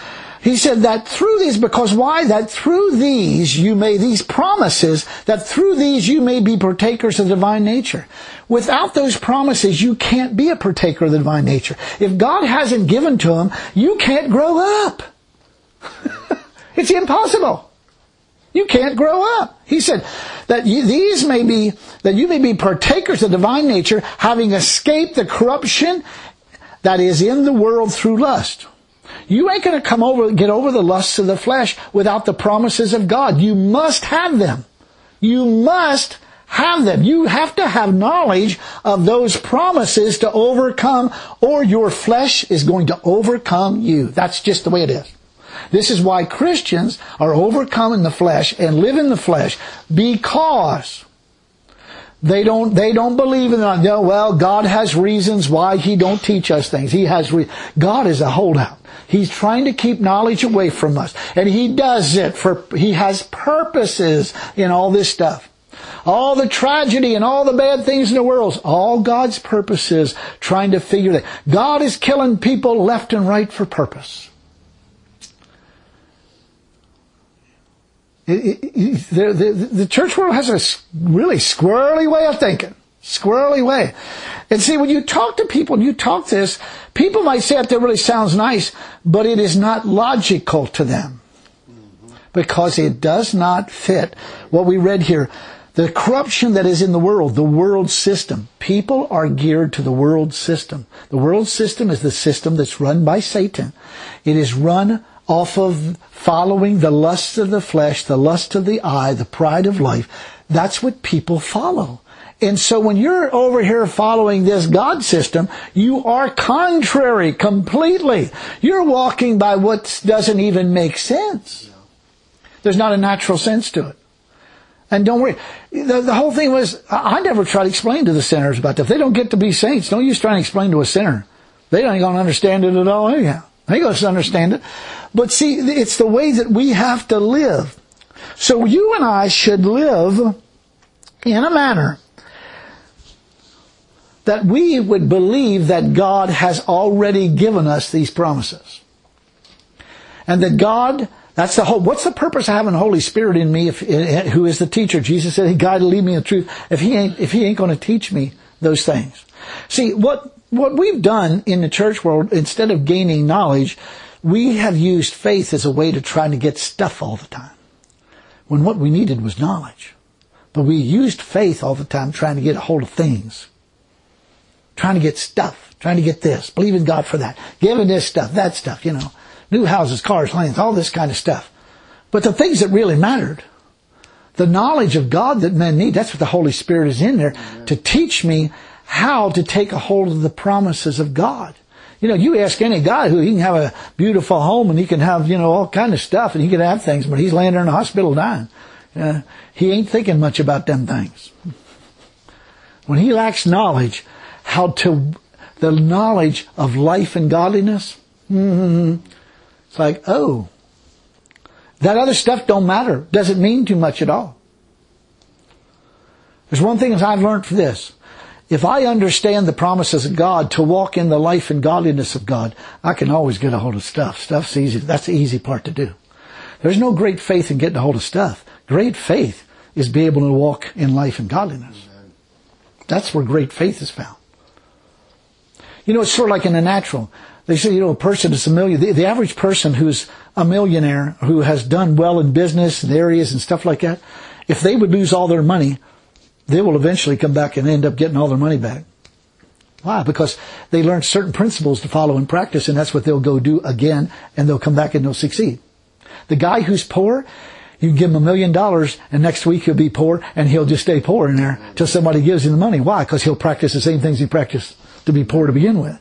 S1: He said that through these, because why? That through these these promises, that through these you may be partakers of the divine nature. Without those promises, you can't be a partaker of the divine nature. If God hasn't given to him, you can't grow up. It's impossible. You can't grow up. He said that you may be partakers of the divine nature, having escaped the corruption that is in the world through lust. You ain't going to get over the lusts of the flesh without the promises of God. You must have them. You must have them. You have to have knowledge of those promises to overcome, or your flesh is going to overcome you. That's just the way it is. This is why Christians are overcome in the flesh and live in the flesh, because they don't believe in that. No, well, God has reasons why He don't teach us things. God is a holdout. He's trying to keep knowledge away from us. And He does it He has purposes in all this stuff. All the tragedy and all the bad things in the world, all God's purposes, trying to figure that. God is killing people left and right for purpose. The church world has a really squirrely way of thinking. Squirrely way. And see, when you talk to people and you talk this, people might say that really sounds nice, but it is not logical to them. Because it does not fit what we read here. The corruption that is in the world system. People are geared to the world system. The world system is the system that's run by Satan. It is run off of following the lusts of the flesh, the lust of the eye, the pride of life. That's what people follow. And so when you're over here following this God system, you are contrary completely. You're walking by what doesn't even make sense. There's not a natural sense to it. And don't worry. The whole thing was, I never try to explain to the sinners about that. If they don't get to be saints, don't use trying to explain to a sinner. They ain't going to understand it at all anyhow. They going to understand it. But see, it's the way that we have to live. So you and I should live in a manner that we would believe that God has already given us these promises. And that God, that's the whole, what's the purpose of having the Holy Spirit in me who is the teacher? Jesus said, He guided, lead me in the truth. If He ain't going to teach me those things. See, what we've done in the church world, instead of gaining knowledge, we have used faith as a way to try to get stuff all the time. When what we needed was knowledge. But we used faith all the time trying to get a hold of things. Trying to get stuff. Trying to get this. Believe in God for that. Giving this stuff, that stuff, New houses, cars, lands, all this kind of stuff. But the things that really mattered, the knowledge of God that men need, that's what the Holy Spirit is in there to teach me how to take a hold of the promises of God. You ask any guy who he can have a beautiful home and he can have, all kind of stuff and he can have things, but he's laying there in the hospital dying. He ain't thinking much about them things. When he lacks knowledge, the knowledge of life and godliness, it's like, oh, that other stuff don't matter. Doesn't mean too much at all. There's one thing I've learned from this. If I understand the promises of God to walk in the life and godliness of God, I can always get a hold of stuff. Stuff's easy. That's the easy part to do. There's no great faith in getting a hold of stuff. Great faith is being able to walk in life and godliness. That's where great faith is found. It's sort of like in the natural. They say, a person is a millionaire. The average person who's a millionaire, who has done well in business and areas and stuff like that, if they would lose all their money, they will eventually come back and end up getting all their money back. Why? Because they learned certain principles to follow and practice, and that's what they'll go do again, and they'll come back and they'll succeed. The guy who's poor, you give him $1 million, and next week he'll be poor, and he'll just stay poor in there till somebody gives him the money. Why? Because he'll practice the same things he practiced to be poor to begin with.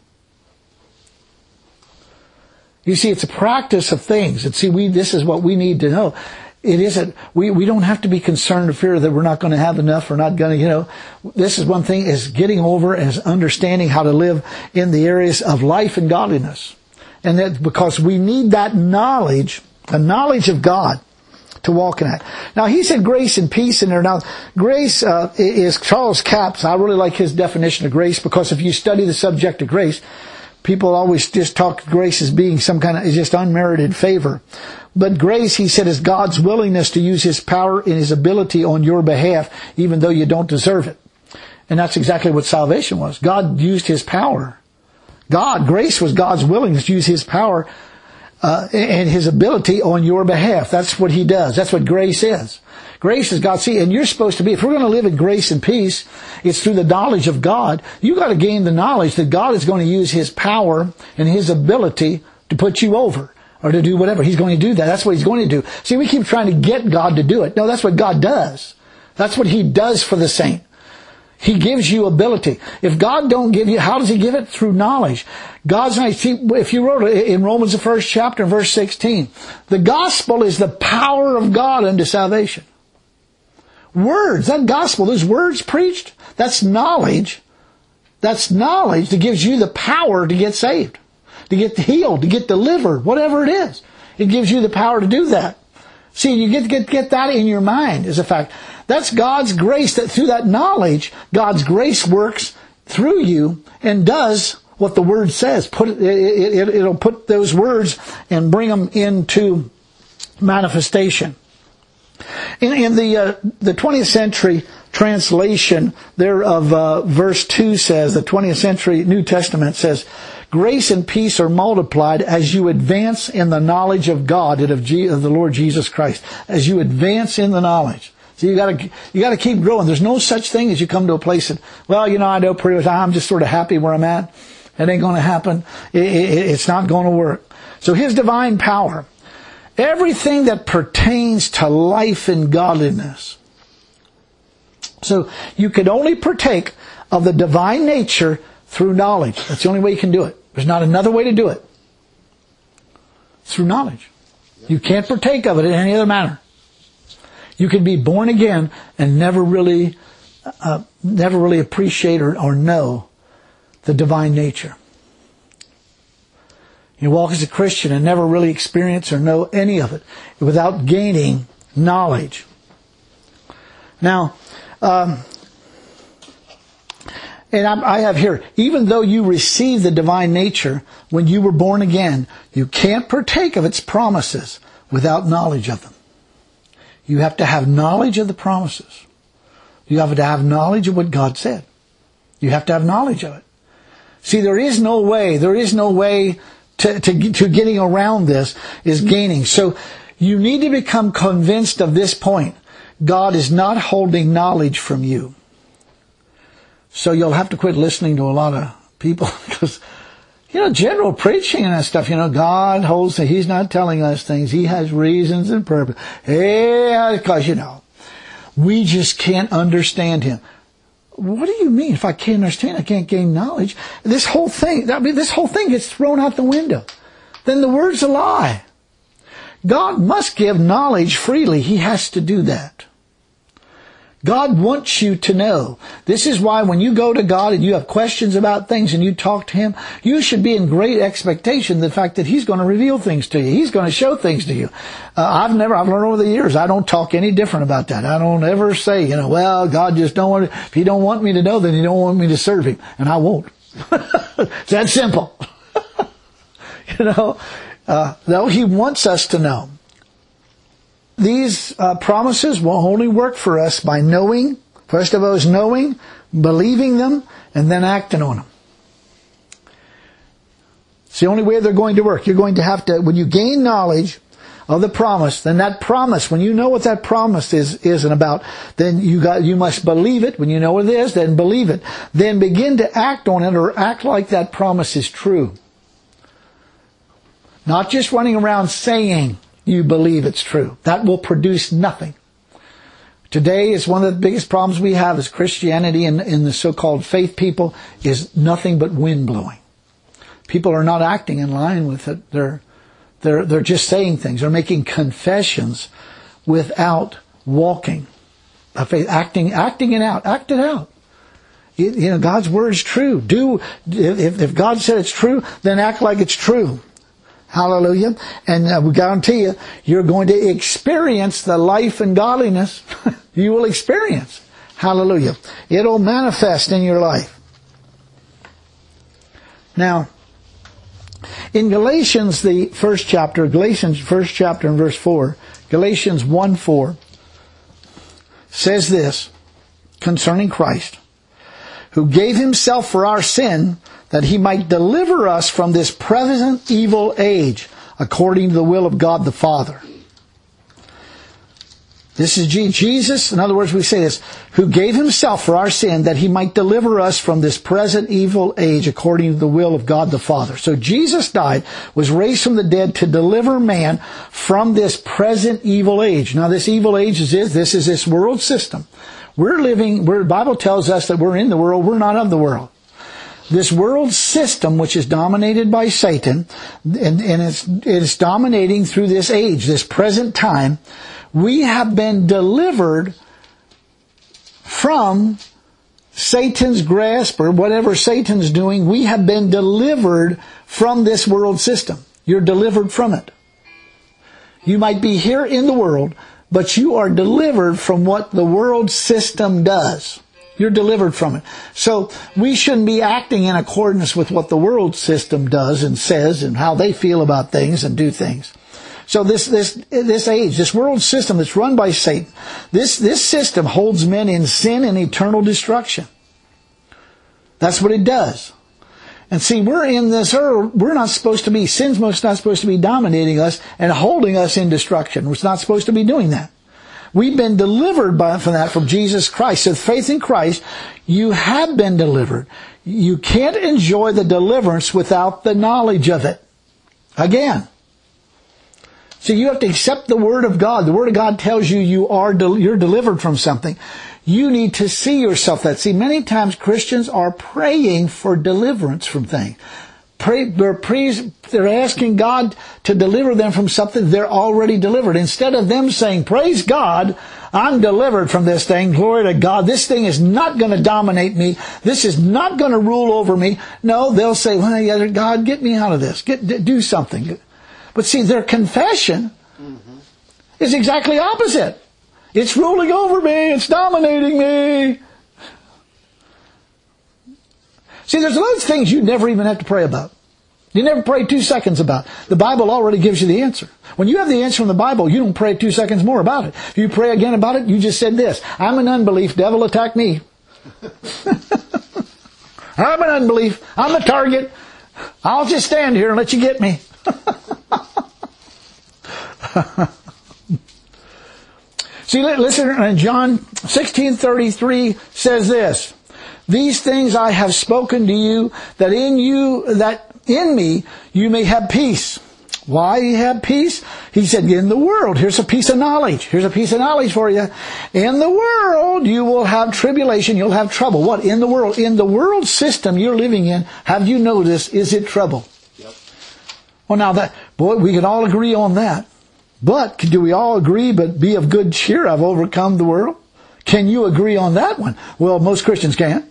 S1: You see, it's a practice of things. And see, this is what we need to know. It isn't, we don't have to be concerned or fear that we're not going to have enough or not going to, this is one thing, is getting over, is understanding how to live in the areas of life and godliness. And that because we need that knowledge, the knowledge of God, to walk in that. Now, he said grace and peace in there. Now, grace is Charles Capps. I really like his definition of grace, because if you study the subject of grace, People always just talk grace as being some kind of just unmerited favor. But grace, he said, is God's willingness to use His power and His ability on your behalf, even though you don't deserve it. And that's exactly what salvation was. God used His power. Grace was God's willingness to use His power and His ability on your behalf. That's what He does. That's what grace is. Grace is God. See, and you're supposed to be, if we're going to live in grace and peace, it's through the knowledge of God. You got to gain the knowledge that God is going to use His power and His ability to put you over or to do whatever. He's going to do that. That's what He's going to do. See, we keep trying to get God to do it. No, that's what God does. That's what He does for the saint. He gives you ability. If God don't give you, how does He give it? Through knowledge. God's not, see, if you wrote it in Romans the 1st chapter, verse 16, the gospel is the power of God unto salvation. Words, that gospel, those words preached, that's knowledge. That's knowledge that gives you the power to get saved, to get healed, to get delivered, whatever it is. It gives you the power to do that. See, you get that in your mind as a fact. That's God's grace, that through that knowledge, God's grace works through you and does what the Word says. It'll put those words and bring them into manifestation. In the 20th century translation there of verse 2 says, the 20th century New Testament says, grace and peace are multiplied as you advance in the knowledge of God and of the Lord Jesus Christ. As you advance in the knowledge. So you gotta keep growing. There's no such thing as you come to a place that, well, I know pretty much, I'm just sort of happy where I'm at. It ain't gonna happen. It's not gonna work. So His divine power, everything that pertains to life and godliness. So you can only partake of the divine nature through knowledge. That's the only way you can do it. There's not another way to do it. It's through knowledge. You can't partake of it in any other manner. You can be born again and never really appreciate or know the divine nature. You walk as a Christian and never really experience or know any of it without gaining knowledge. Now, and I have here, even though you received the divine nature when you were born again, you can't partake of its promises without knowledge of them. You have to have knowledge of the promises. You have to have knowledge of what God said. You have to have knowledge of it. See, there is no way to getting around this is gaining. So you need to become convinced of this point. God is not holding knowledge from you. So you'll have to quit listening to a lot of people because, general preaching and that stuff, God holds, He's not telling us things. He has reasons and purpose. Because, we just can't understand Him. What do you mean? If I can't understand, I can't gain knowledge. This whole thing gets thrown out the window. Then the Word's a lie. God must give knowledge freely. He has to do that. God wants you to know. This is why when you go to God and you have questions about things and you talk to Him, you should be in great expectation of the fact that He's going to reveal things to you. He's going to show things to you. I've learned over the years, I don't talk any different about that. I don't ever say, well, God just don't want, if He don't want me to know, then He don't want me to serve Him. And I won't. It's that simple. No, He wants us to know. These promises will only work for us by knowing, first of all is knowing, believing them, and then acting on them. It's the only way they're going to work. You're going to have to, when you gain knowledge of the promise, then that promise, when you know what that promise is and about, then you must believe it. When you know what it is, then believe it. Then begin to act on it or act like that promise is true. Not just running around saying you believe it's true. That will produce nothing. Today is one of the biggest problems we have as Christianity and in the so-called faith people is nothing but wind blowing. People are not acting in line with it. They're just saying things. They're making confessions without walking. Acting it out. Act it out. God's word is true. If God said it's true, then act like it's true. Hallelujah. And we guarantee you, you're going to experience the life and godliness you will experience. Hallelujah. It'll manifest in your life. Now, In Galatians, the first chapter, Galatians first chapter and verse 4, Galatians 1:4 says this concerning Christ, who gave himself for our sin that he might deliver us from this present evil age, according to the will of God the Father. This is Jesus, in other words, we say this, who gave himself for our sin that he might deliver us from this present evil age according to the will of God the Father. So Jesus died, was raised from the dead to deliver man from this present evil age. Now this evil age is this world system. The Bible tells us that we're in the world, we're not of the world. This world system, which is dominated by Satan, and it's dominating through this age, this present time, we have been delivered from Satan's grasp, or whatever Satan's doing. We have been delivered from this world system. You're delivered from it. You might be here in the world, but you are delivered from what the world system does. You're delivered from it. So we shouldn't be acting in accordance with what the world system does and says and how they feel about things and do things. So this age, this world system that's run by Satan, this system holds men in sin and eternal destruction. That's what it does. And see, we're in this earth, sin's not supposed to be dominating us and holding us in destruction. We're not supposed to be doing that. We've been delivered from Jesus Christ. So faith in Christ, you have been delivered. You can't enjoy the deliverance without the knowledge of it. Again. So you have to accept the Word of God. The Word of God tells you you're delivered from something. You need to see yourself that. See, many times Christians are praying for deliverance from things. They're asking God to deliver them from something they're already delivered. Instead of them saying, praise God, I'm delivered from this thing, glory to God, this thing is not going to dominate me, this is not going to rule over me. No, they'll say, well, God, get me out of this, do something. But see, their confession is exactly opposite. It's ruling over me, it's dominating me. See, there's loads of things you never even have to pray about. You never pray 2 seconds about. The Bible already gives you the answer. When you have the answer from the Bible, you don't pray 2 seconds more about it. If you pray again about it, you just said this, I'm an unbelief, devil attack me. I'm an unbelief, I'm the target. I'll just stand here and let you get me. See, listen, John 16:33 says this, these things I have spoken to you, that in me you may have peace. Why you have peace? He said, in the world, here's a piece of knowledge. Here's a piece of knowledge for you. In the world, you will have tribulation, you'll have trouble. What? In the world. In the world system you're living in, have you noticed, is it trouble? Yep. Well, now we can all agree on that. But do we all agree, but be of good cheer, I've overcome the world? Can you agree on that one? Well, most Christians can't.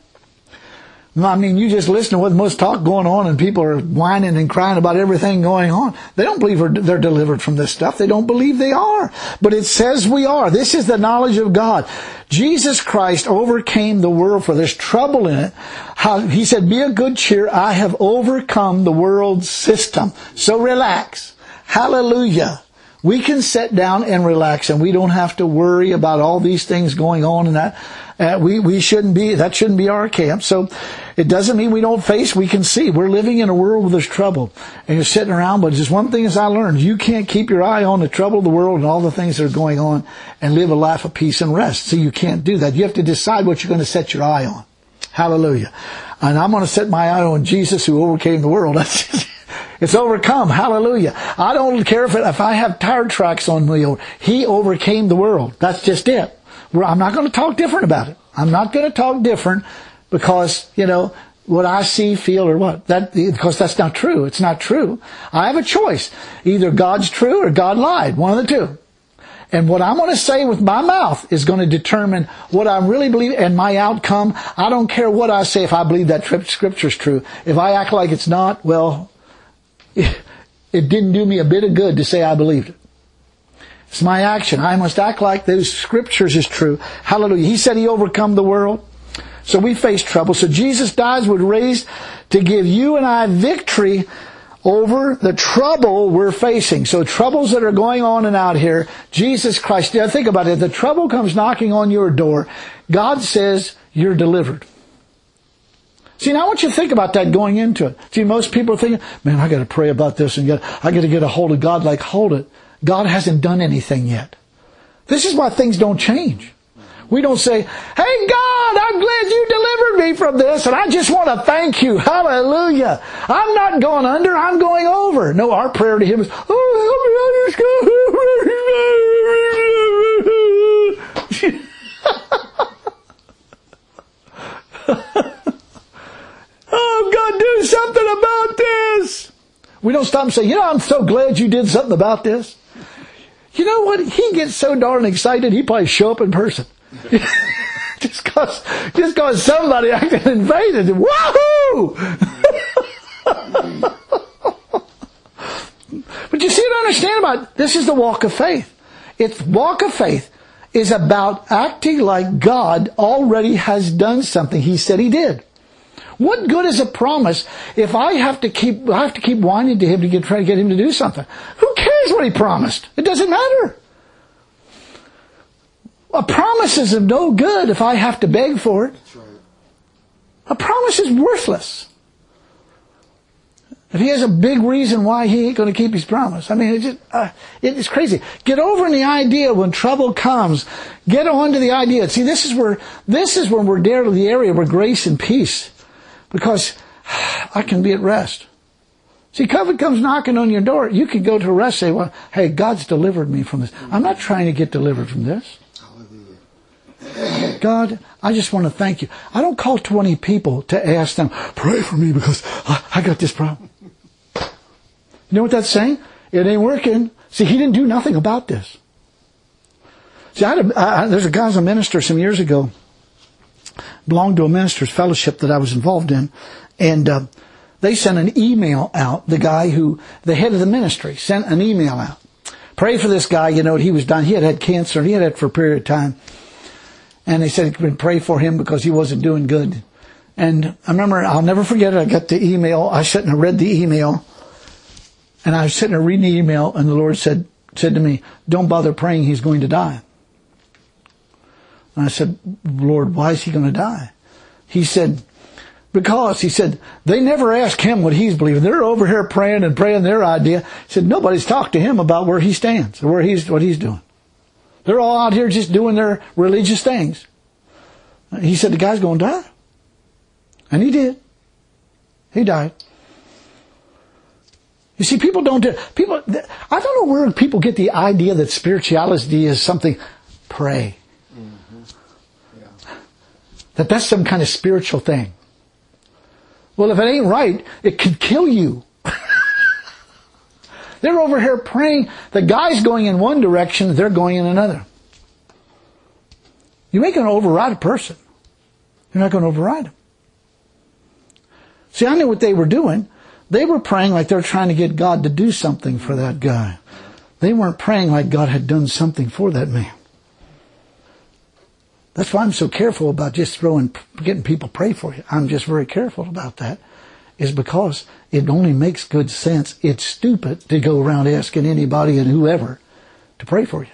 S1: I mean, you just listen to what most talk going on and people are whining and crying about everything going on. They don't believe they're delivered from this stuff. They don't believe they are. But it says we are. This is the knowledge of God. Jesus Christ overcame the world, for there's trouble in it. He said, be of good cheer. I have overcome the world system. So relax. Hallelujah. We can sit down and relax, and we don't have to worry about all these things going on and that. That shouldn't be our camp. So it doesn't mean we don't face, we can see. We're living in a world where there's trouble. And you're sitting around, but just one thing as I learned, you can't keep your eye on the trouble of the world and all the things that are going on and live a life of peace and rest. So you can't do that. You have to decide what you're going to set your eye on. Hallelujah. And I'm going to set my eye on Jesus who overcame the world. It's overcome. Hallelujah. I don't care if I have tire tracks on me. He overcame the world. That's just it. I'm not going to talk different about it. I'm not going to talk different because, what I see, feel, or what. Because that's not true. It's not true. I have a choice. Either God's true or God lied. One of the two. And what I'm going to say with my mouth is going to determine what I really believe and my outcome. I don't care what I say if I believe that Scripture's true. If I act like it's not, well, it didn't do me a bit of good to say I believed it. It's my action. I must act like those Scriptures is true. Hallelujah. He said He overcome the world. So we face trouble. So Jesus dies, was raised to give you and I victory over the trouble we're facing. So troubles that are going on and out here, Jesus Christ, think about it. The trouble comes knocking on your door. God says you're delivered. See, now I want you to think about that going into it. See, most people are thinking, man, I got to pray about this and I got to get a hold of God. Like, hold it. God hasn't done anything yet. This is why things don't change. We don't say, hey God, I'm glad you delivered me from this and I just want to thank you. Hallelujah. I'm not going under, I'm going over. No, our prayer to Him is, oh God, do something about this. We don't stop and say, I'm so glad you did something about this. You know what? He gets so darn excited, he probably show up in person. just cause somebody acted in faith and said, wahoo! But you see what I understand about this is the walk of faith. It's walk of faith is about acting like God already has done something He said He did. What good is a promise if I have to keep whining to Him to try to get Him to do something? Who cares what He promised? It doesn't matter. A promise is of no good if I have to beg for it. That's right. A promise is worthless. If He has a big reason why He ain't going to keep His promise. I mean, it's crazy. Get over the idea when trouble comes. Get on to the idea. See, this is when we're there to the area where grace and peace. Because I can be at rest. See, COVID comes knocking on your door. You can go to rest and say, well, hey, God's delivered me from this. I'm not trying to get delivered from this. God, I just want to thank you. I don't call 20 people to ask them, pray for me because I got this problem. You know what that's saying? It ain't working. See, He didn't do nothing about this. See, there's a guy who's a minister some years ago, belonged to a minister's fellowship that I was involved in, and they sent an email out. The head of the ministry sent an email out. Pray for this guy, he was dying. He had cancer. He had it for a period of time. And they said, pray for him because he wasn't doing good. And I remember, I'll never forget it. I got the email. I sat and read the email. And I was sitting there reading the email, and the Lord said to me, don't bother praying, he's going to die. And I said, Lord, why is he going to die? He said, they never ask him what he's believing. They're over here praying their idea. He said, nobody's talked to him about where he stands or what he's doing. They're all out here just doing their religious things. He said, the guy's going to die. And he did. He died. You see, I don't know where people get the idea that spirituality is something, pray. Mm-hmm. Yeah. That's some kind of spiritual thing. Well, if it ain't right, it could kill you. They're over here praying. The guy's going in one direction, they're going in another. You're not going to override a person. You're not going to override him. See, I knew what they were doing. They were praying like they were trying to get God to do something for that guy. They weren't praying like God had done something for that man. That's why I'm so careful about just getting people pray for you. I'm just very careful about that. Is because it only makes good sense. It's stupid to go around asking anybody and whoever to pray for you.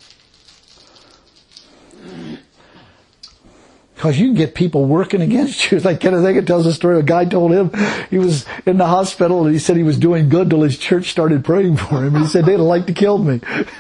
S1: Because you can get people working against you. Like Kenneth Hagin tells a story. A guy told him he was in the hospital and he said he was doing good till his church started praying for him. And he said, they'd like to kill me.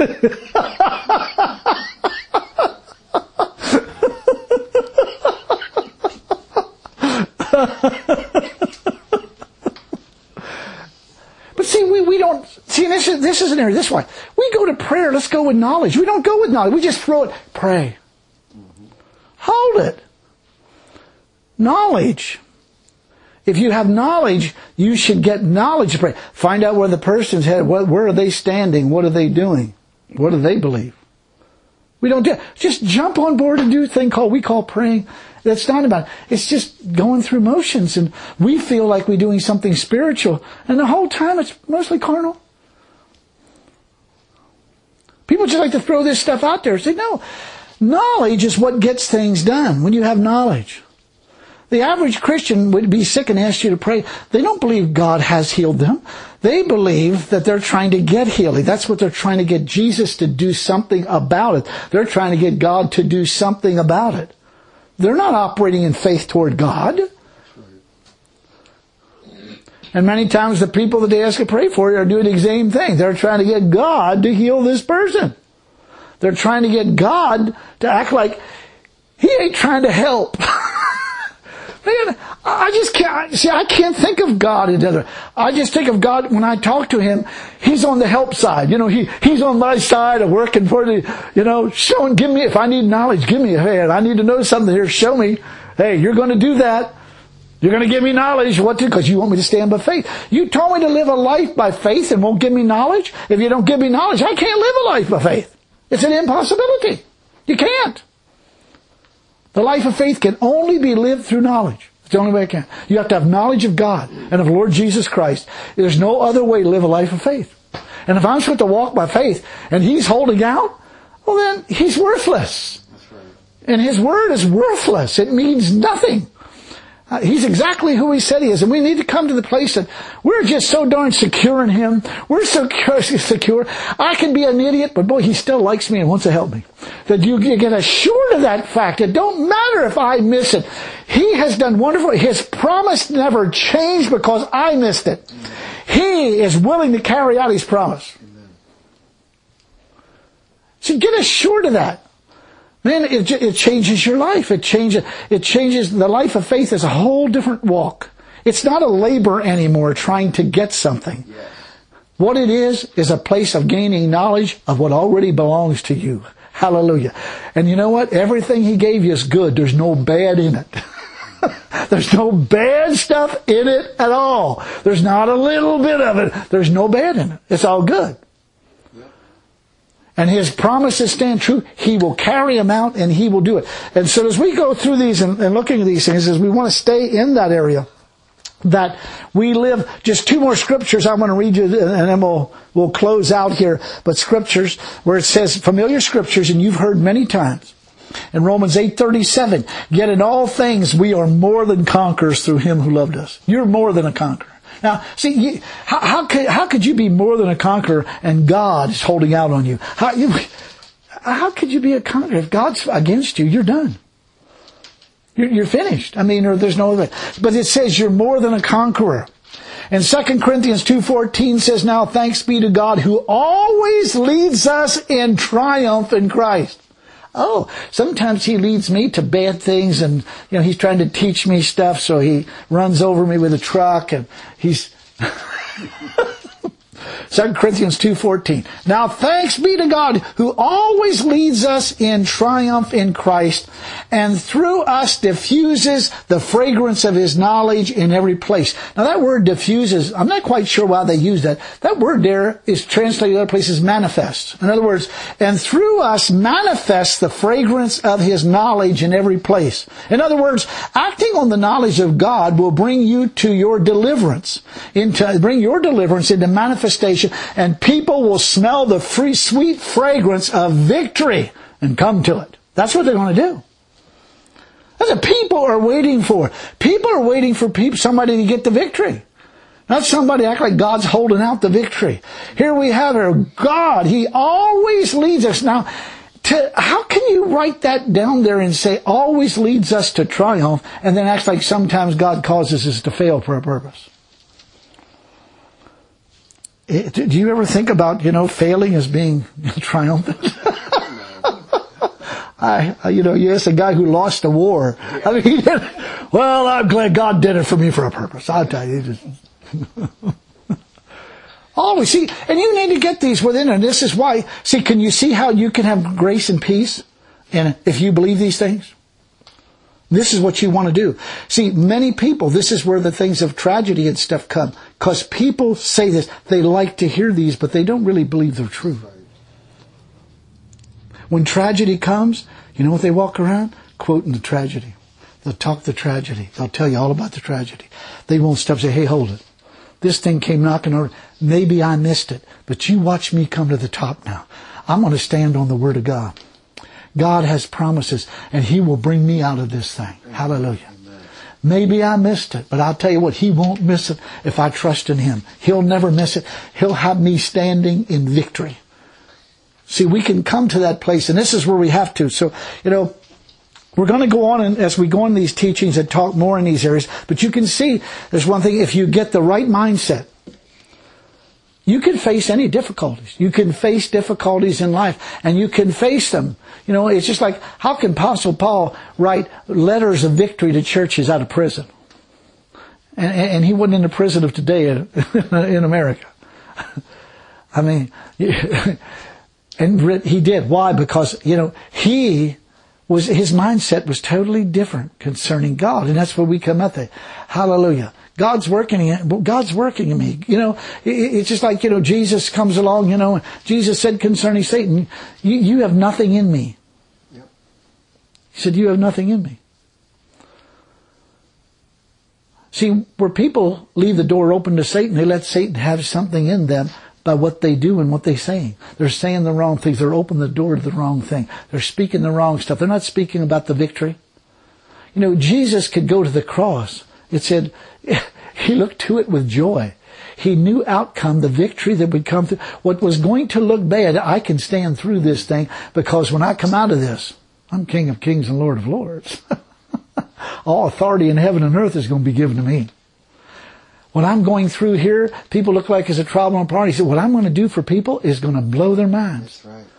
S1: But see, we don't, see, this is an area, this way. We go to prayer, let's go with knowledge. We don't go with knowledge, we just throw it, pray. Mm-hmm. Hold it. Knowledge. If you have knowledge, you should get knowledge to pray. Find out where the person's headed, where are they standing, what are they doing, what do they believe. We don't just jump on board and do a thing we call praying. That's not about it. It's just going through motions, and we feel like we're doing something spiritual, and the whole time it's mostly carnal. People just like to throw this stuff out there and say, no, knowledge is what gets things done when you have knowledge. The average Christian would be sick and ask you to pray. They don't believe God has healed them. They believe that they're trying to get healing. That's what they're trying to get Jesus to do something about it. They're trying to get God to do something about it. They're not operating in faith toward God. And many times the people that they ask to pray for are doing the same thing. They're trying to get God to heal this person. They're trying to get God to act like He ain't trying to help. Man, I just can't, see, I can't think of God in other. I just think of God when I talk to Him, He's on the help side. You know, He's on my side of working for the, showing, give me, if I need knowledge, give me a hand. I need to know something here, show me. Hey, you're going to do that. You're going to give me knowledge. What to? Because you want me to stand by faith. You told me to live a life by faith and won't give me knowledge. If you don't give me knowledge, I can't live a life by faith. It's an impossibility. You can't. The life of faith can only be lived through knowledge. It's the only way it can. You have to have knowledge of God and of Lord Jesus Christ. There's no other way to live a life of faith. And if I'm supposed to walk by faith and He's holding out, well then He's worthless.
S2: That's right.
S1: And His word is worthless. It means nothing. He's exactly who He said He is. And we need to come to the place that we're just so darn secure in Him. We're so secure. I can be an idiot, but boy, He still likes me and wants to help me. That you get assured of that fact. It don't matter if I miss it. He has done wonderful. His promise never changed because I missed it. He is willing to carry out His promise. So get assured of that. Man, it changes your life. It changes the life of faith is a whole different walk. It's not a labor anymore trying to get something.
S2: Yes.
S1: What it is a place of gaining knowledge of what already belongs to you. Hallelujah. And you know what? Everything He gave you is good. There's no bad in it. There's no bad stuff in it at all. There's not a little bit of it. There's no bad in it. It's all good. And His promises stand true. He will carry them out and He will do it. And so as we go through these and looking at these things, as we want to stay in that area, that we live, just two more scriptures I'm going to read you, and then we'll close out here. But scriptures where it says, familiar scriptures, and you've heard many times. In Romans 8:37, yet in all things we are more than conquerors through Him who loved us. You're more than a conqueror. Now, see, how could you be more than a conqueror and God is holding out on you? How could you be a conqueror? If God's against you, you're done. You're finished. I mean, or there's no other way. But it says you're more than a conqueror. And 2 Corinthians 2:14 says, now thanks be to God who always leads us in triumph in Christ. Oh, sometimes He leads me to bad things and, He's trying to teach me stuff, so He runs over me with a truck and He's... 2 Corinthians 2:14. Now thanks be to God who always leads us in triumph in Christ and through us diffuses the fragrance of His knowledge in every place. Now that word diffuses, I'm not quite sure why they use that. That word there is translated other places manifest. In other words, and through us manifests the fragrance of His knowledge in every place. In other words, acting on the knowledge of God will bring you to your deliverance, bring your deliverance into manifestation, and people will smell the sweet fragrance of victory and come to it. That's what they're going to do. That's what people are waiting for. People are waiting for somebody to get the victory. Not somebody act like God's holding out the victory. Here we have her. God, He always leads us. Now, how can you write that down there and say always leads us to triumph and then act like sometimes God causes us to fail for a purpose? Do you ever think about, failing as being triumphant? You ask a guy who lost a war. I mean, he did, well, I'm glad God did it for me for a purpose. I'll tell you. Always, see, and you need to get these within, and this is why, see, can you see how you can have grace and peace if you believe these things? This is what you want to do. See, many people, this is where the things of tragedy and stuff come. Because people say this. They like to hear these, but they don't really believe they're true. When tragedy comes, you know what they walk around? Quoting the tragedy. They'll talk the tragedy. They'll tell you all about the tragedy. They won't stop and say, hey, hold it. This thing came knocking over. Maybe I missed it, but you watch me come to the top now. I'm going to stand on the Word of God. God has promises, and He will bring me out of this thing. Hallelujah. Maybe I missed it, but I'll tell you what, He won't miss it if I trust in Him. He'll never miss it. He'll have me standing in victory. See, we can come to that place, and this is where we have to. So, we're going to go on, and as we go on these teachings and talk more in these areas, but you can see, there's one thing, if you get the right mindset, you can face any difficulties. You can face difficulties in life, and you can face them. It's just like, how can Apostle Paul write letters of victory to churches out of prison? And he wasn't in the prison of today in America. I mean, and he did. Why? Because, his mindset was totally different concerning God. And that's where we come at there. Hallelujah. God's working in me. It's just like, Jesus comes along, Jesus said concerning Satan, you have nothing in me. Yep. He said, you have nothing in me. See, where people leave the door open to Satan, they let Satan have something in them by what they do and what they're saying. They're saying the wrong things. They're opening the door to the wrong thing. They're speaking the wrong stuff. They're not speaking about the victory. Jesus could go to the cross. It said, He looked to it with joy. He knew outcome, the victory that would come through. What was going to look bad, I can stand through this thing, because when I come out of this, I'm King of Kings and Lord of Lords. All authority in heaven and earth is going to be given to me. What I'm going through here, people look like it's a trial and a party. He said, what I'm going to do for people is going to blow their minds. That's right.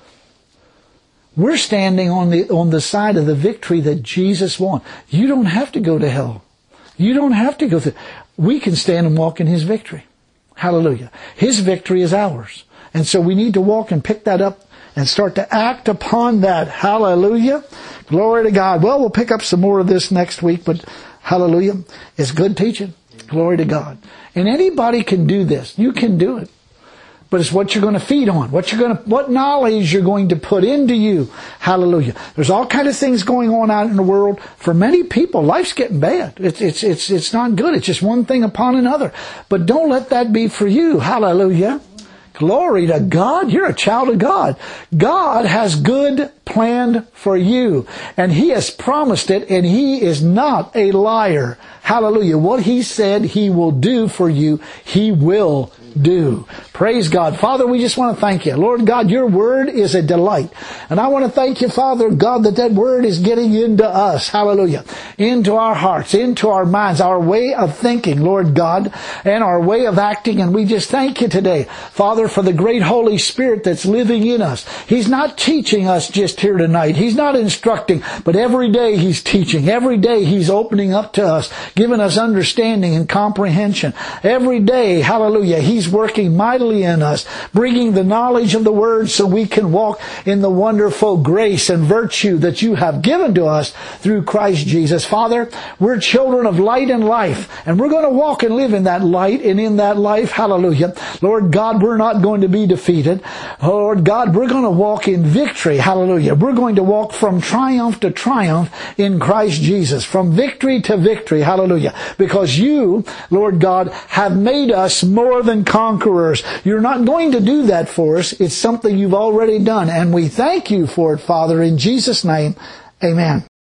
S1: We're standing on the side of the victory that Jesus won. You don't have to go to hell. You don't have to go through. We can stand and walk in His victory. Hallelujah. His victory is ours. And so we need to walk and pick that up and start to act upon that. Hallelujah. Glory to God. Well, we'll pick up some more of this next week, but hallelujah. It's good teaching. Glory to God. And anybody can do this. You can do it. But it's what you're going to feed on. What knowledge you're going to put into you. Hallelujah. There's all kinds of things going on out in the world. For many people, life's getting bad. It's not good. It's just one thing upon another. But don't let that be for you. Hallelujah. Glory to God. You're a child of God. God has good planned for you. And He has promised it, and He is not a liar. Hallelujah. What He said He will do for you, He will do. Praise God. Father, we just want to thank You. Lord God, Your Word is a delight. And I want to thank You, Father God, that Word is getting into us. Hallelujah. Into our hearts, into our minds, our way of thinking, Lord God, and our way of acting. And we just thank You today, Father, for the great Holy Spirit that's living in us. He's not teaching us just here tonight. He's not instructing, but every day He's teaching. Every day He's opening up to us, giving us understanding and comprehension. Every day, hallelujah, He's working mightily in us, bringing the knowledge of the Word so we can walk in the wonderful grace and virtue that You have given to us through Christ Jesus. Father, we're children of light and life, and we're going to walk and live in that light and in that life. Hallelujah. Lord God, we're not going to be defeated. Lord God, we're going to walk in victory. Hallelujah. We're going to walk from triumph to triumph in Christ Jesus, from victory to victory. Hallelujah. Because You, Lord God, have made us more than conquerors. You're not going to do that for us. It's something You've already done. And we thank You for it, Father, in Jesus' name. Amen.